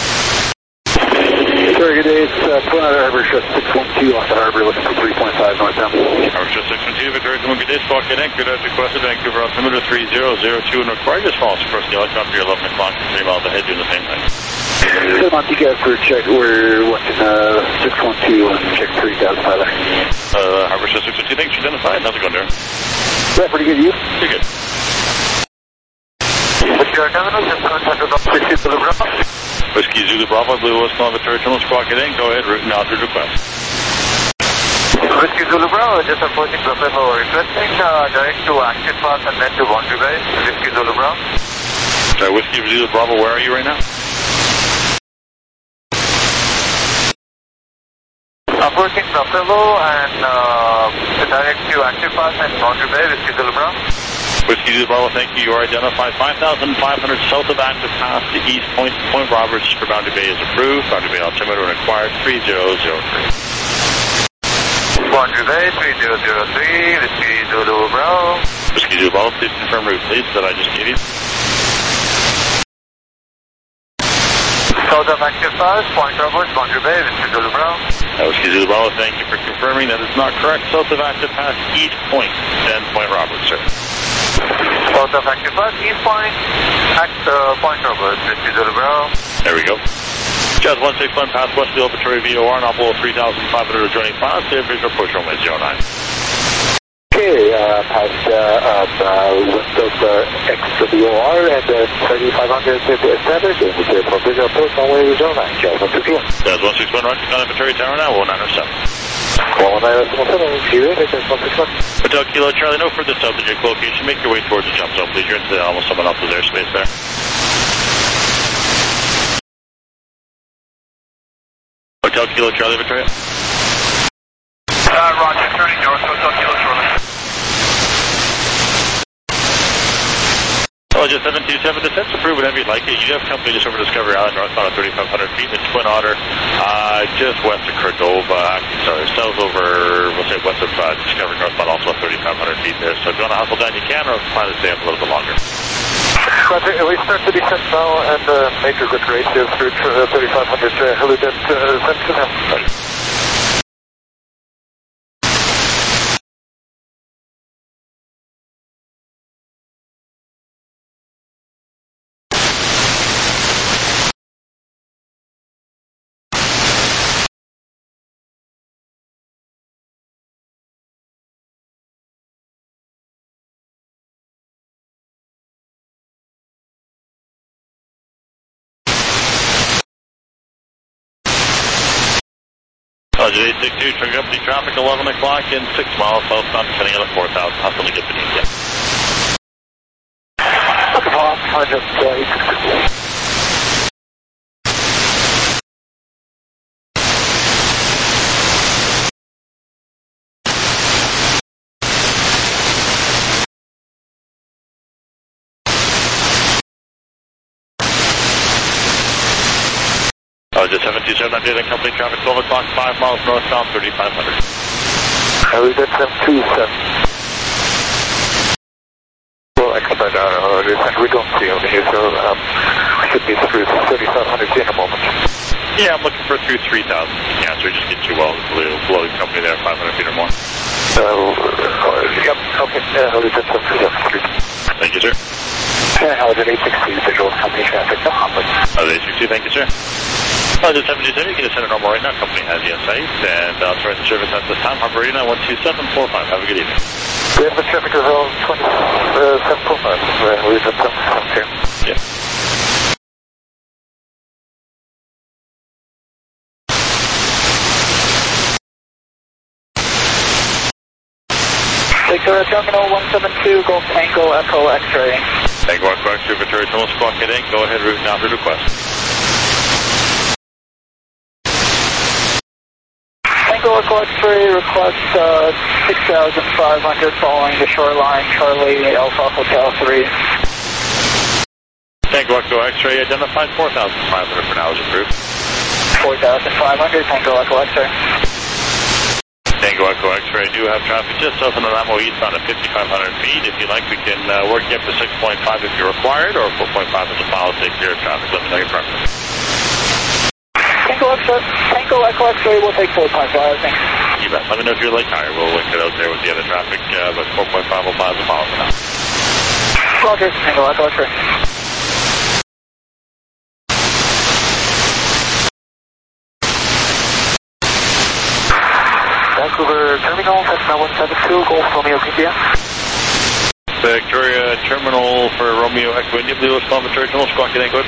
Very good day, it's uh, Twin Otter Harbor, Stress six one two off the harbor, looking for three point five northbound. Harbor Stress six one two, Victoria Terminal, good day, squawk it in, good out requested, Vancouver altimeter three zero zero two, and required just follow us across the helicopter, eleven o'clock, three miles ahead, doing the same thing. Seven on T C A S for check, we're watching uh, six one two and check three thousand five hundred. Uh, Harbor Stress six one two, thanks, you're identified, how's it going, Darren? Yeah, pretty good, you? Pretty good. Victoria Terminal, just contact with Whiskey Zulu Bravo. Whiskey Zulu Bravo, Blue West Nova Victoria Terminal, squawk it in, go ahead, route and altitude request. Whiskey Zulu Bravo, just approaching Buffalo, requesting uh, direct to Active Pass and then to Boundary Bay. Whiskey Zulu Bravo. Sorry, Whiskey Zulu Bravo, where are you right now? Approaching Buffalo and uh, direct to Active Pass and Boundary Bay. Whiskey Zulu Bravo. Whiskey Zulu Bravo, thank you. You are identified five thousand five hundred south of Active Pass to East Point. Point Roberts for Boundary Bay is approved. Boundary Bay altimeter required three zero zero three. Boundary Bay three zero zero three. Whiskey Zulu Bravo. Whiskey Zulu Bravo, please confirm route, please, that I just gave you. South of Active Pass, Point Roberts, Boundary Bay. Whiskey Zulu Bravo. Uh, Whiskey Zulu Bravo, thank you for confirming that it's not correct. South of Active Pass, East Point, then Point Roberts, sir. South of Active Pass, East Point, at uh, Point Roberts, Whiskey Zulu Bravo. There we go. Jazz one sixty-one, pass Westfield, Victoria V O R, and below three thousand five hundred adjoining pass, clear visual approach runway zero nine. Okay, uh, past uh, uh, west of uh, X W O R and uh, thirty-five hundred established, and we clear for visual approach runway zero nine, Jazz one sixty-one. Jazz one sixty-one, Roger, Contact Victoria Tower now, one nine seven. one nine seven, zero, Jazz one sixty-one. Hotel Kilo Charlie, no further south of your location. Make your way towards the jump zone, please. You're into almost someone else's airspace there. Hotel Kilo Charlie, Victoria. Uh, Roger, turning north, Hotel Kilo Charlie. Oh, just seven two seven, descent's approved whenever you'd like it. You have company just over Discovery Island, northbound at thirty-five hundred feet, the Twin Otter, uh, just west of Cordova, sorry, south over, we'll say west of uh, Discovery, northbound, also at thirty-five hundred feet there. So if you want to hustle down, you can, or plan to stay up a little bit longer. Roger, we start the descent now and uh, make a good ratio through uh, thirty-five hundred uh, helident uh, descent to now. Right. Roger, eight six two, trigger up the traffic, eleven o'clock in six miles southbound, descending at a four thousand, hustle to get beneath you. Okay, well, I just, uh, eight six two. Roger, seven two seven, updating company traffic, twelve o'clock, five miles northbound, thirty-five hundred. Uh, we got seven two seven. Well, expect out of descent. We don't see over here, so um, we should be through thirty-five hundred in a moment. Yeah, I'm looking for through three thousand. Yeah, so we just get you well below, below the company there, five hundred feet or more. Uh, uh, yep, okay, uh, we got seven two seven. Thank you, sir. Uh, how is it eight six two, visual company traffic, no conflict. Oh, eight six two, thank you, sir. Roger, seven two seven, you can descend to normal right now. Company has you in sight, and uh, sorry the service at this time. Harbor eighty-nine one two seven four five. Have a good evening. We have the traffic result twenty-seven four five. Uh, we got seven two. Yeah. Victoria Terminal one seven two, Golf Tango Echo X-ray. Tango Echo X-ray, Victoria Terminal, squawk it in. Go ahead, route now for request. Tango Echo X-ray, request uh, six thousand five hundred following the shoreline, Charlie Alpha Hotel three. Tango Echo X-ray, identified four thousand five hundred for now is approved. four thousand five hundred, Tango Echo X-ray. Tango Echo X-ray, do have traffic just south of Nanaimo eastbound at fifty-five hundred feet. If you'd like, we can uh, work you up to six point five if you're required, or four point five as a policy if you're traffic. Let me know your preference. Tango X-ray, Tango Echo X-ray, we'll take four point five, thanks. You bet. Let me know if you're late higher. We'll link it out there with the other traffic, uh, but four point five will apply as a policy now. Roger, Tango Echo X-ray. Vancouver Terminal, Cessna one seven two, Golf Romeo India. Victoria Terminal for Romeo Echo India, Blue West Victoria Terminal, squawk it in, go ahead.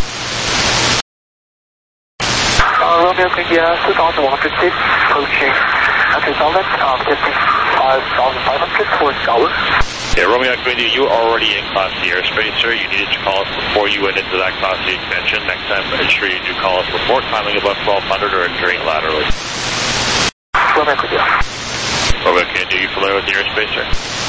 Uh, Romeo India, two thousand one hundred feet, approaching Country Solid, um, fifty-five thousand five hundred towards Gower. Yeah, Romeo Echo India, you are already in Class C airspace, sir. You needed to call us before you went into that Class C extension. Next time, ensure you do call us before climbing above twelve hundred or entering laterally. Romeo India. Romeo India, you familiar with the airspace, sir?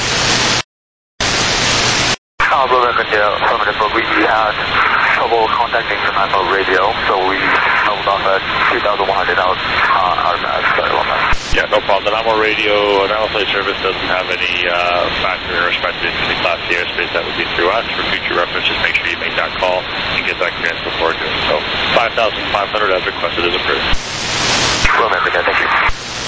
Uh, Romeo India, affirmative, but we had trouble contacting the Nanaimo radio, so we held off at three thousand one hundred out, uh, out of that. Sorry about that. Yeah, no problem. The Nanaimo radio analysis service doesn't have any uh, factor in respect to the Class C airspace. That would be through us. For future reference, just make sure you make that call and get that clearance before doing so. five thousand five hundred as requested is approved. Romeo India, thank you.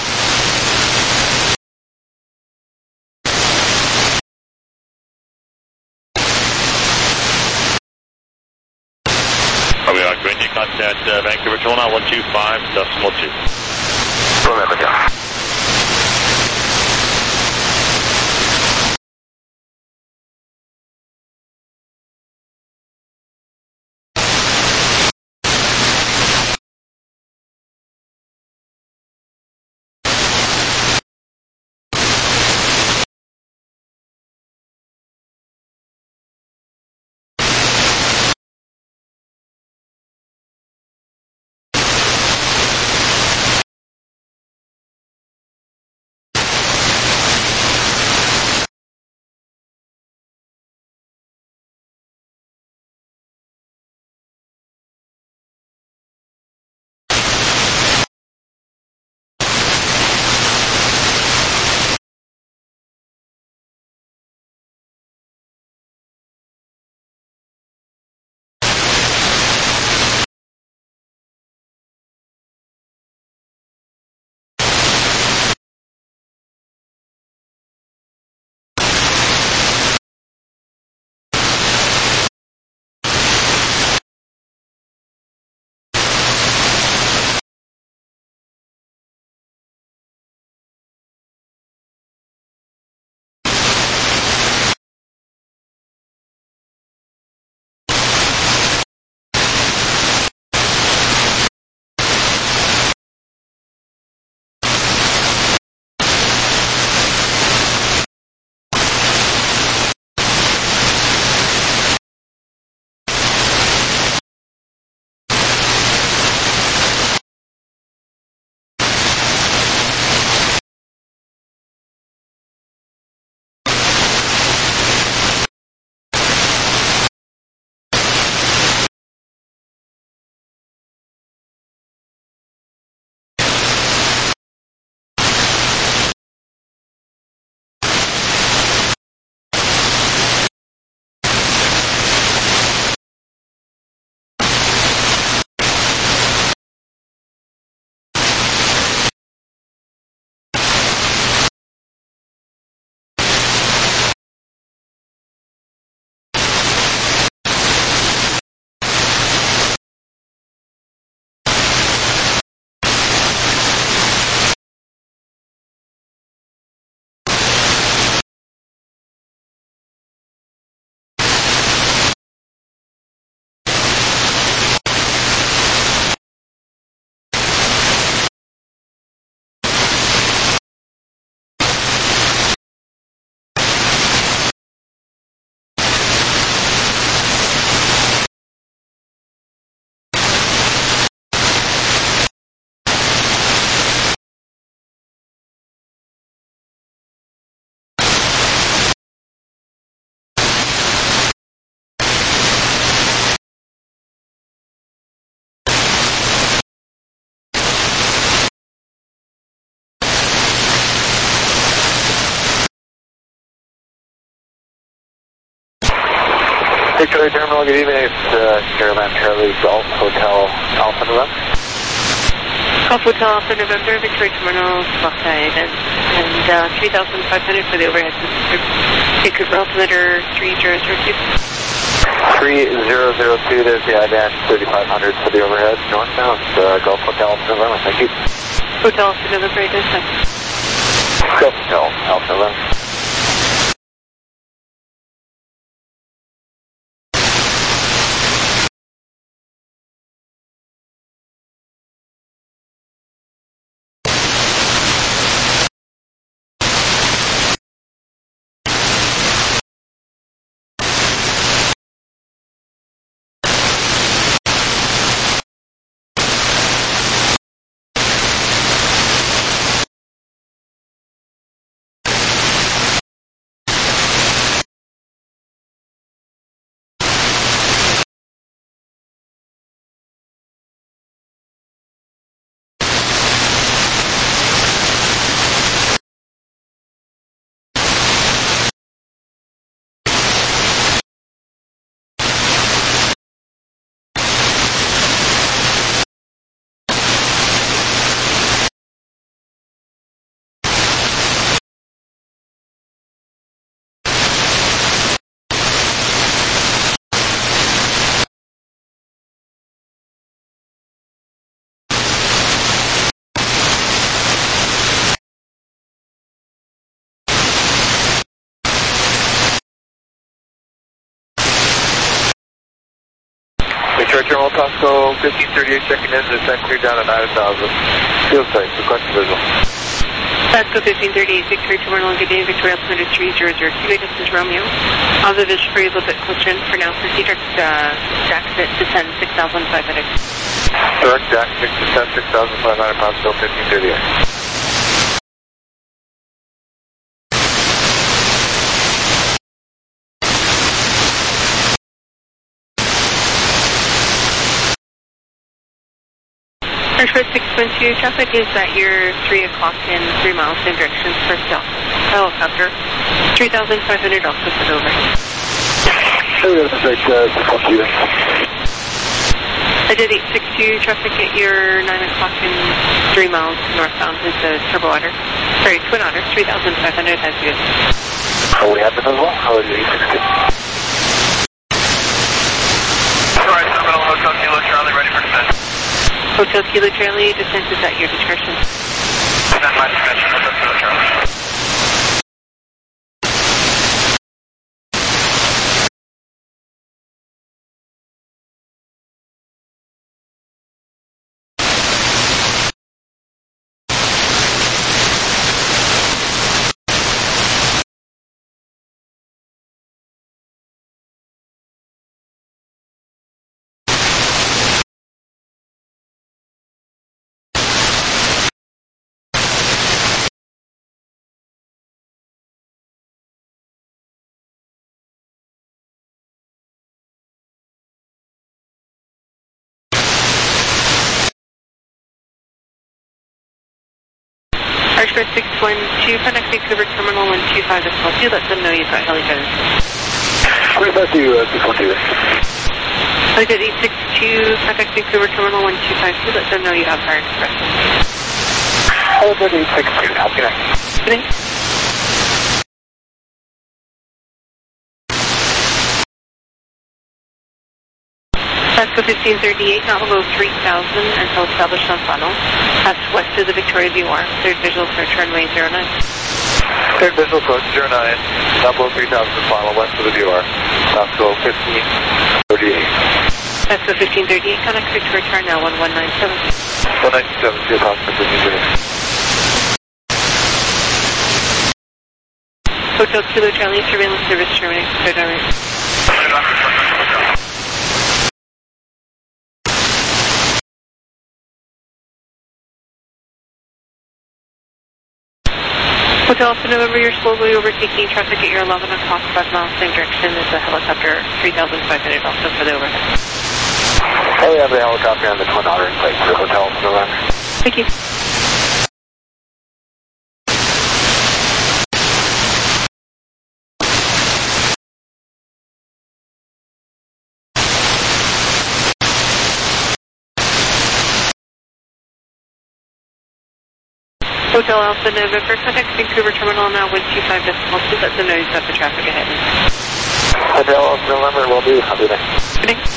Going to contact uh, Vancouver Terminal one two five decimal two. Romeo India. Victoria Terminal, good evening. It's uh, Caroline Charlie Golf Hotel Alpha November. Golf Hotel Alpha November, Victoria Terminal, Spockside, and, and uh, three thousand five hundred for the overhead. Secret altimeter three zero zero two. three zero zero two, there's the I D A N thirty-five hundred for the overhead. Northbound, uh, Golf Hotel Alpha November, thank you. Hotel Alpha November, identify. Golf Hotel Alpha November. Victoria Terminal, Tosco fifteen thirty-eight, checking in, descent clear down at nine thousand. Field site, requesting visual. Tosco fifteen thirty-eight, Victoria Terminal, good day, Victoria altimeter three zero zero two, this is Romeo. I'll have the visual for you a little bit closer in for now. Proceed direct uh, Jack sit, descend six thousand five hundred. Direct Jack six, descend six thousand five hundred, Tosco fifteen thirty-eight. First six one two, traffic is at your three o'clock in three miles in direction for stealth. Helicopter, three thousand five hundred also for the over. Hey, that's right, uh, six one two. I did eight six two, traffic at your nine o'clock in three miles northbound is the Turbo Otter. Sorry, Twin Otter, three thousand five hundred as good. Oh, we have it as well? How is it eight six two? Alright, Terminal, Hotel Kilo Charlie, ready for descent. Hotel Kilo Charlie, descent is at your discretion. Descent my discretion, Hotel Kilo Charlie. Archbird six one two, contact Vancouver Terminal one two five to twelve two, let them know you've got heli guidance. Where's that to, uh, six one two? I did eight six two, contact Vancouver Terminal one two five two, let them know you have fire expression. Hello, eight six two, how can I? Good day. Tosco fifteen thirty-eight, not below three thousand until established on funnel. That's west of the Victoria V O R. Third visual approach runway zero nine. Third visual approach zero nine, not below three thousand funnel, west of the V O R. Tosco fifteen thirty-eight. Tosco fifteen thirty-eight, contact Victoria Tower now one one nine seven. one nine seven, see you, Tosco fifteen thirty-eight. Hotel Kilo Charlie, surveillance service terminated. Third runway. Hotel Alpha November, you're slowly overtaking traffic at your eleven o'clock, five miles same direction as the helicopter, three thousand five hundred also for the overhead. Oh, we have the helicopter on the Twin Otter in place for Hotel Alpha November. Thank you. Hotel Alpha November, contact Vancouver Terminal now one two five decibels. Please let them know you've got the traffic ahead. Hotel Alpha November, will do. Have a good day. Good day.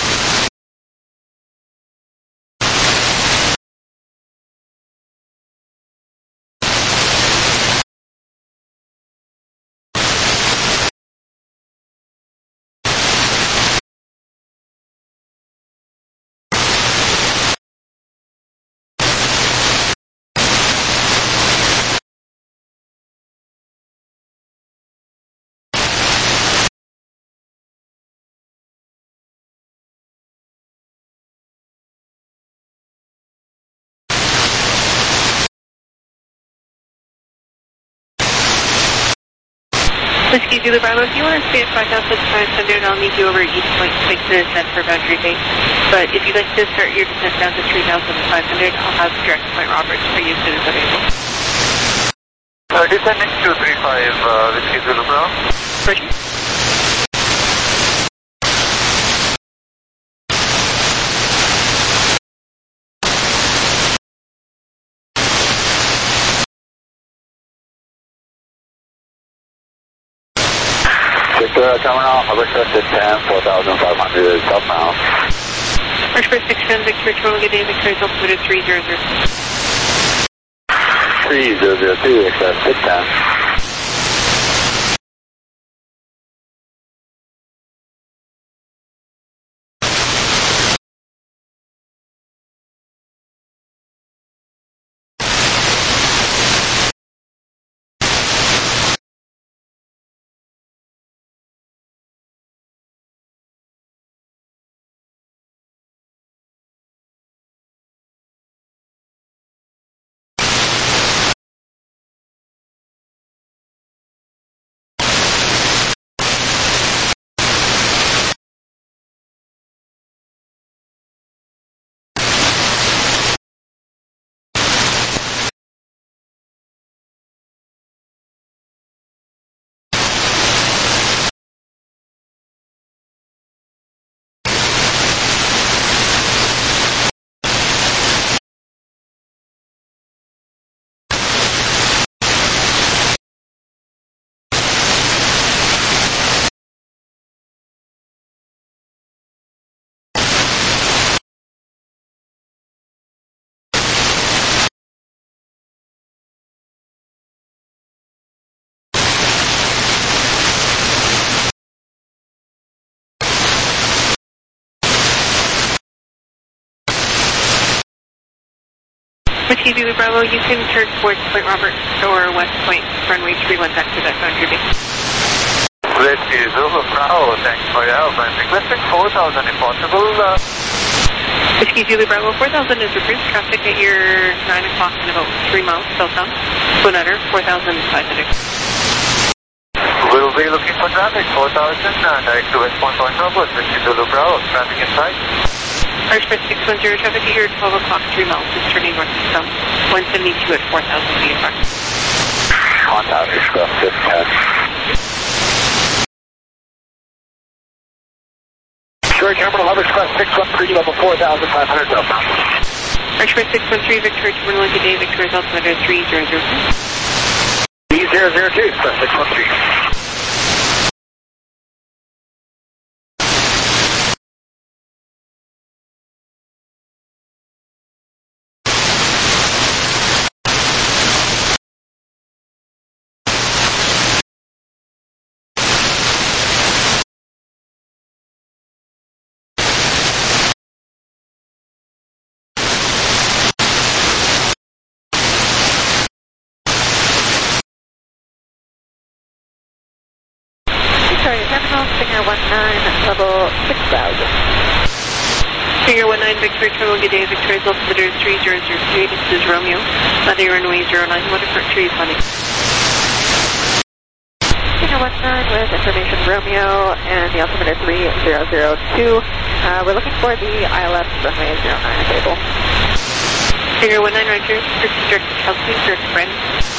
Whiskey Zulu Bravo, if you want to stay at five thousand five hundred, I'll meet you over at East Point Six and set for boundary base. But if you'd like to start your descent down to three thousand five hundred, I'll have direct Point Roberts for you as soon as available. Uh, descending two three five, uh, Whiskey Zulu Bravo. Roger. Victoria Terminal, requested ten, four thousand five hundred, southbound. March first, six ten, Victoria Terminal, good day, Victoria's altimeter three zero zero. three zero zero two, excess six ten. Whiskey Zulu Bravo, you can turn towards Point Roberts or West Point, runway three one back to that boundary base. Whiskey Zulu Bravo, thanks for your help. I'm requesting four thousand if possible. Uh... Whiskey Zulu Bravo, four thousand is approved. Traffic at your nine o'clock in about three miles southbound. Bonatter, four thousand five hundred. We'll be looking for traffic, four thousand, uh, direct to West Point, Point Roberts, Whiskey Zulu Bravo, traffic inside. Arch Press six one zero, traffic at your twelve o'clock, three miles, is turning north to south, one seventy-two at four thousand feet apart. Contact Express six ten. Victoria Terminal, Hub Express six one three, level four thousand five hundred southbound. Arch Press six one three, Victoria Terminal, good day, Victoria's altimeter three zero zero two. three zero zero two, Express six one three. Singer one nine, level six thousand. Singer one nine, Victoria Terminal, good day, Victoria's altimeter three zero zero three, this is Romeo, Monday runway zero nine, what is three funny? Singer one nine with information Romeo and the altimeter three zero zero two. Uh, we're looking for the I L S runway zero nine table. Singer one nine, Roger, this is Dirk Chelsea, Dirk Friend.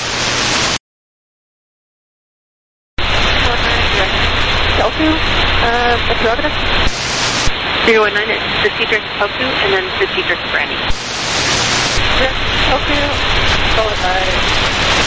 Peltu, uh, interrogative. zero one nine, it's the Cedric Peltu, and then the Cedric Brandy. Peltu, Solid nine.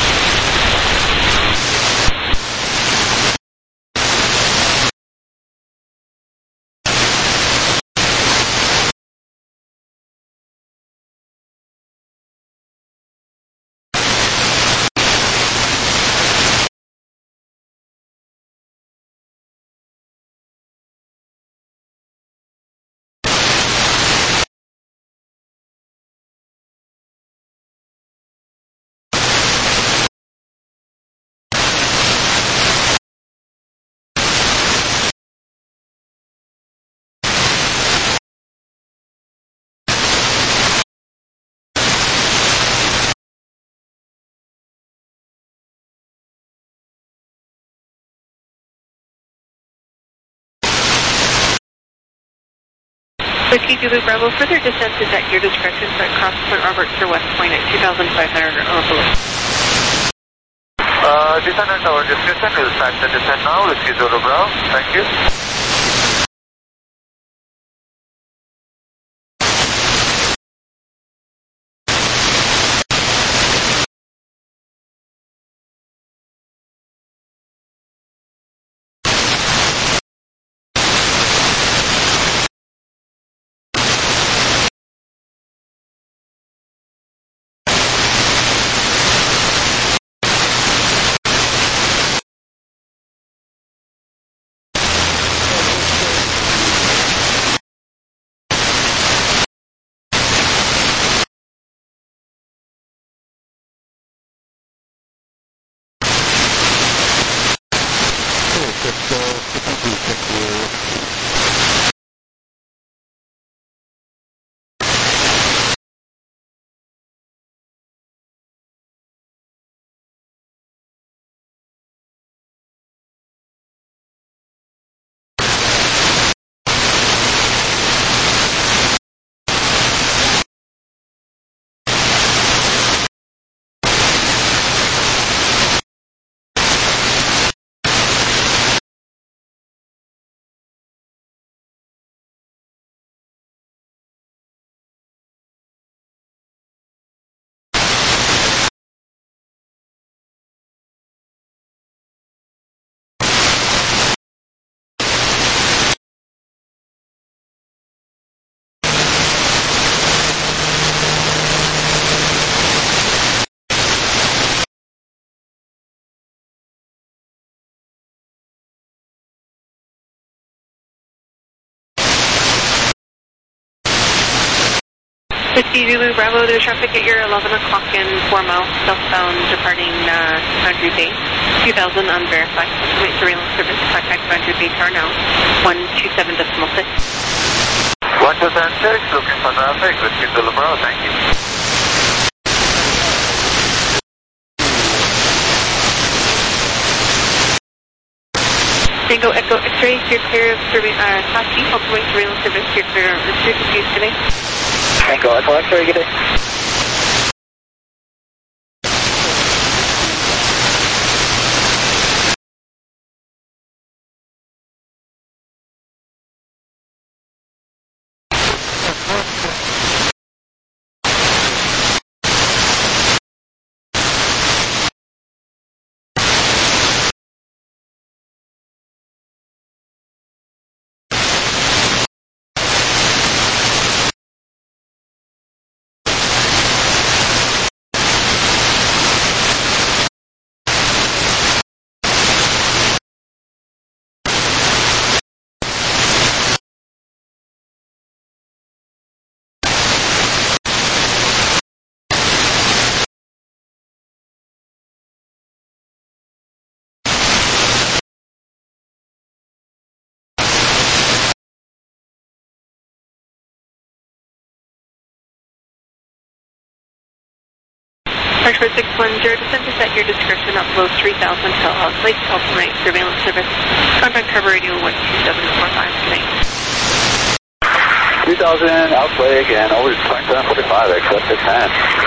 Whiskey Zulu Bravo, further descent is at your discretion, but cross Point Roberts for West Point at two thousand five hundred or below. Uh, descent at our discretion, we'll start the descent now, Whiskey Zulu Bravo, thank you. Whiskey Zulu Bravo, there's traffic at your eleven o'clock in four miles southbound departing uh, Boundary Bay, two thousand unverified. Wait surveillance service, contact Boundary Bay Tower now, one two seven decimal six. one two seven six, looking for traffic, Whiskey Zulu Bravo, thank you. Tango Echo X-ray, you're clear of survey, uh, Class C, ultimate surveillance service, you're clear of restricted use today. Tango Echo X-ray, good day. Hartford six one zero, descent is at your discretion, upload three thousand to Lost Lake, ultimate surveillance service, contact cover radio one two seven four five today. two thousand, outplay again, over twenty-seven forty-five, accept six ten.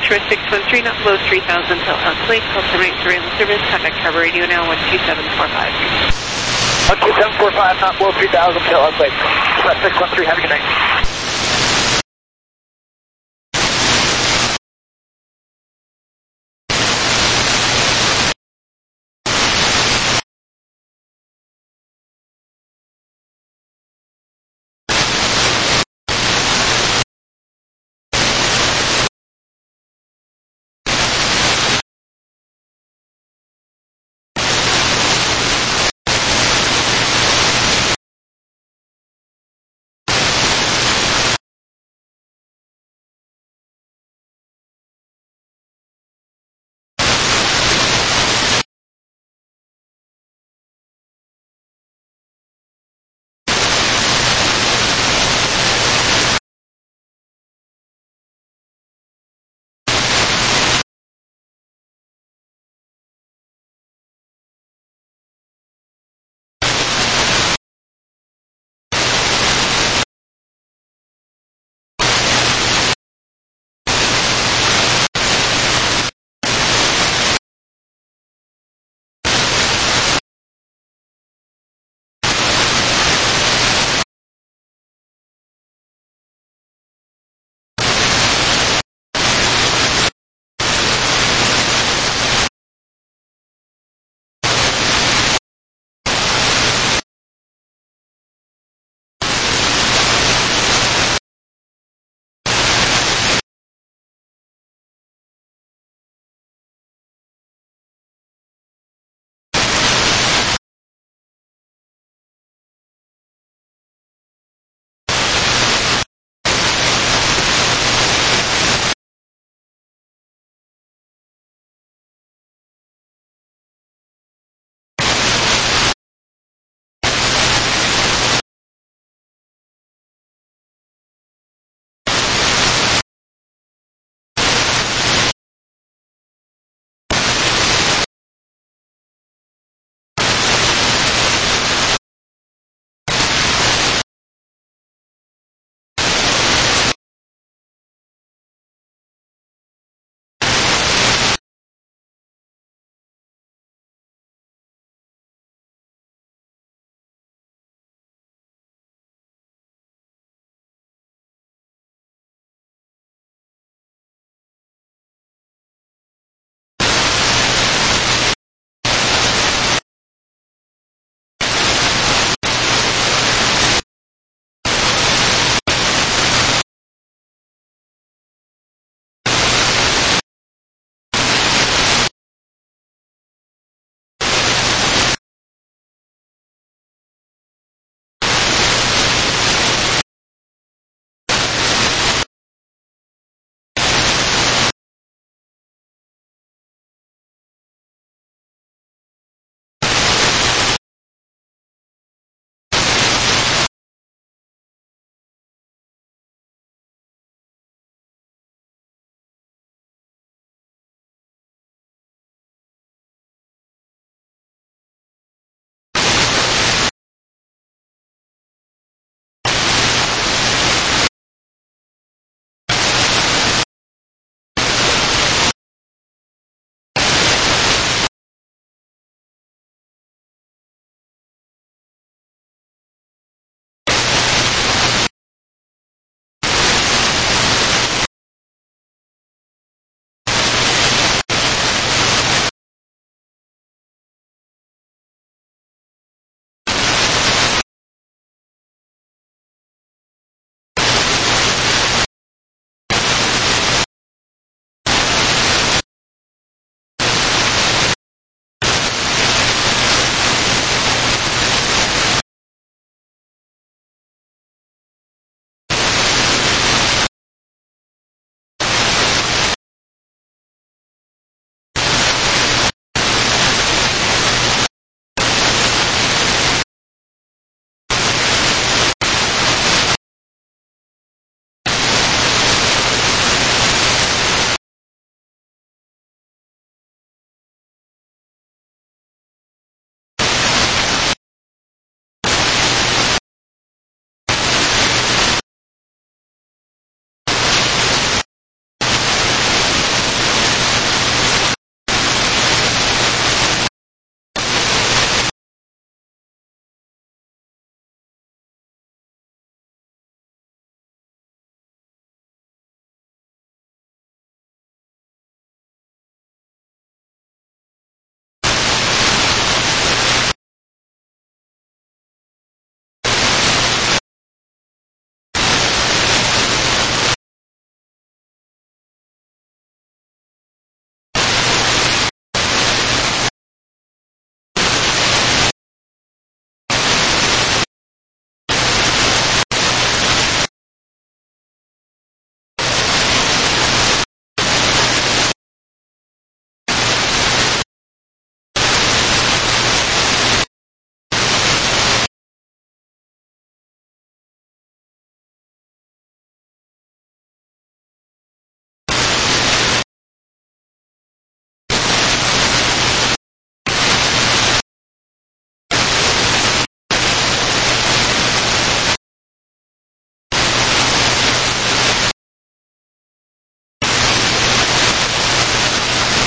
Detroit six one three, not below three thousand till Elk Lake. I'll terminate surveillance service. Contact Harbor Radio now, one two seven four five. one two seven four five, not below three thousand till Elk Lake. Detroit six one three, have a good night.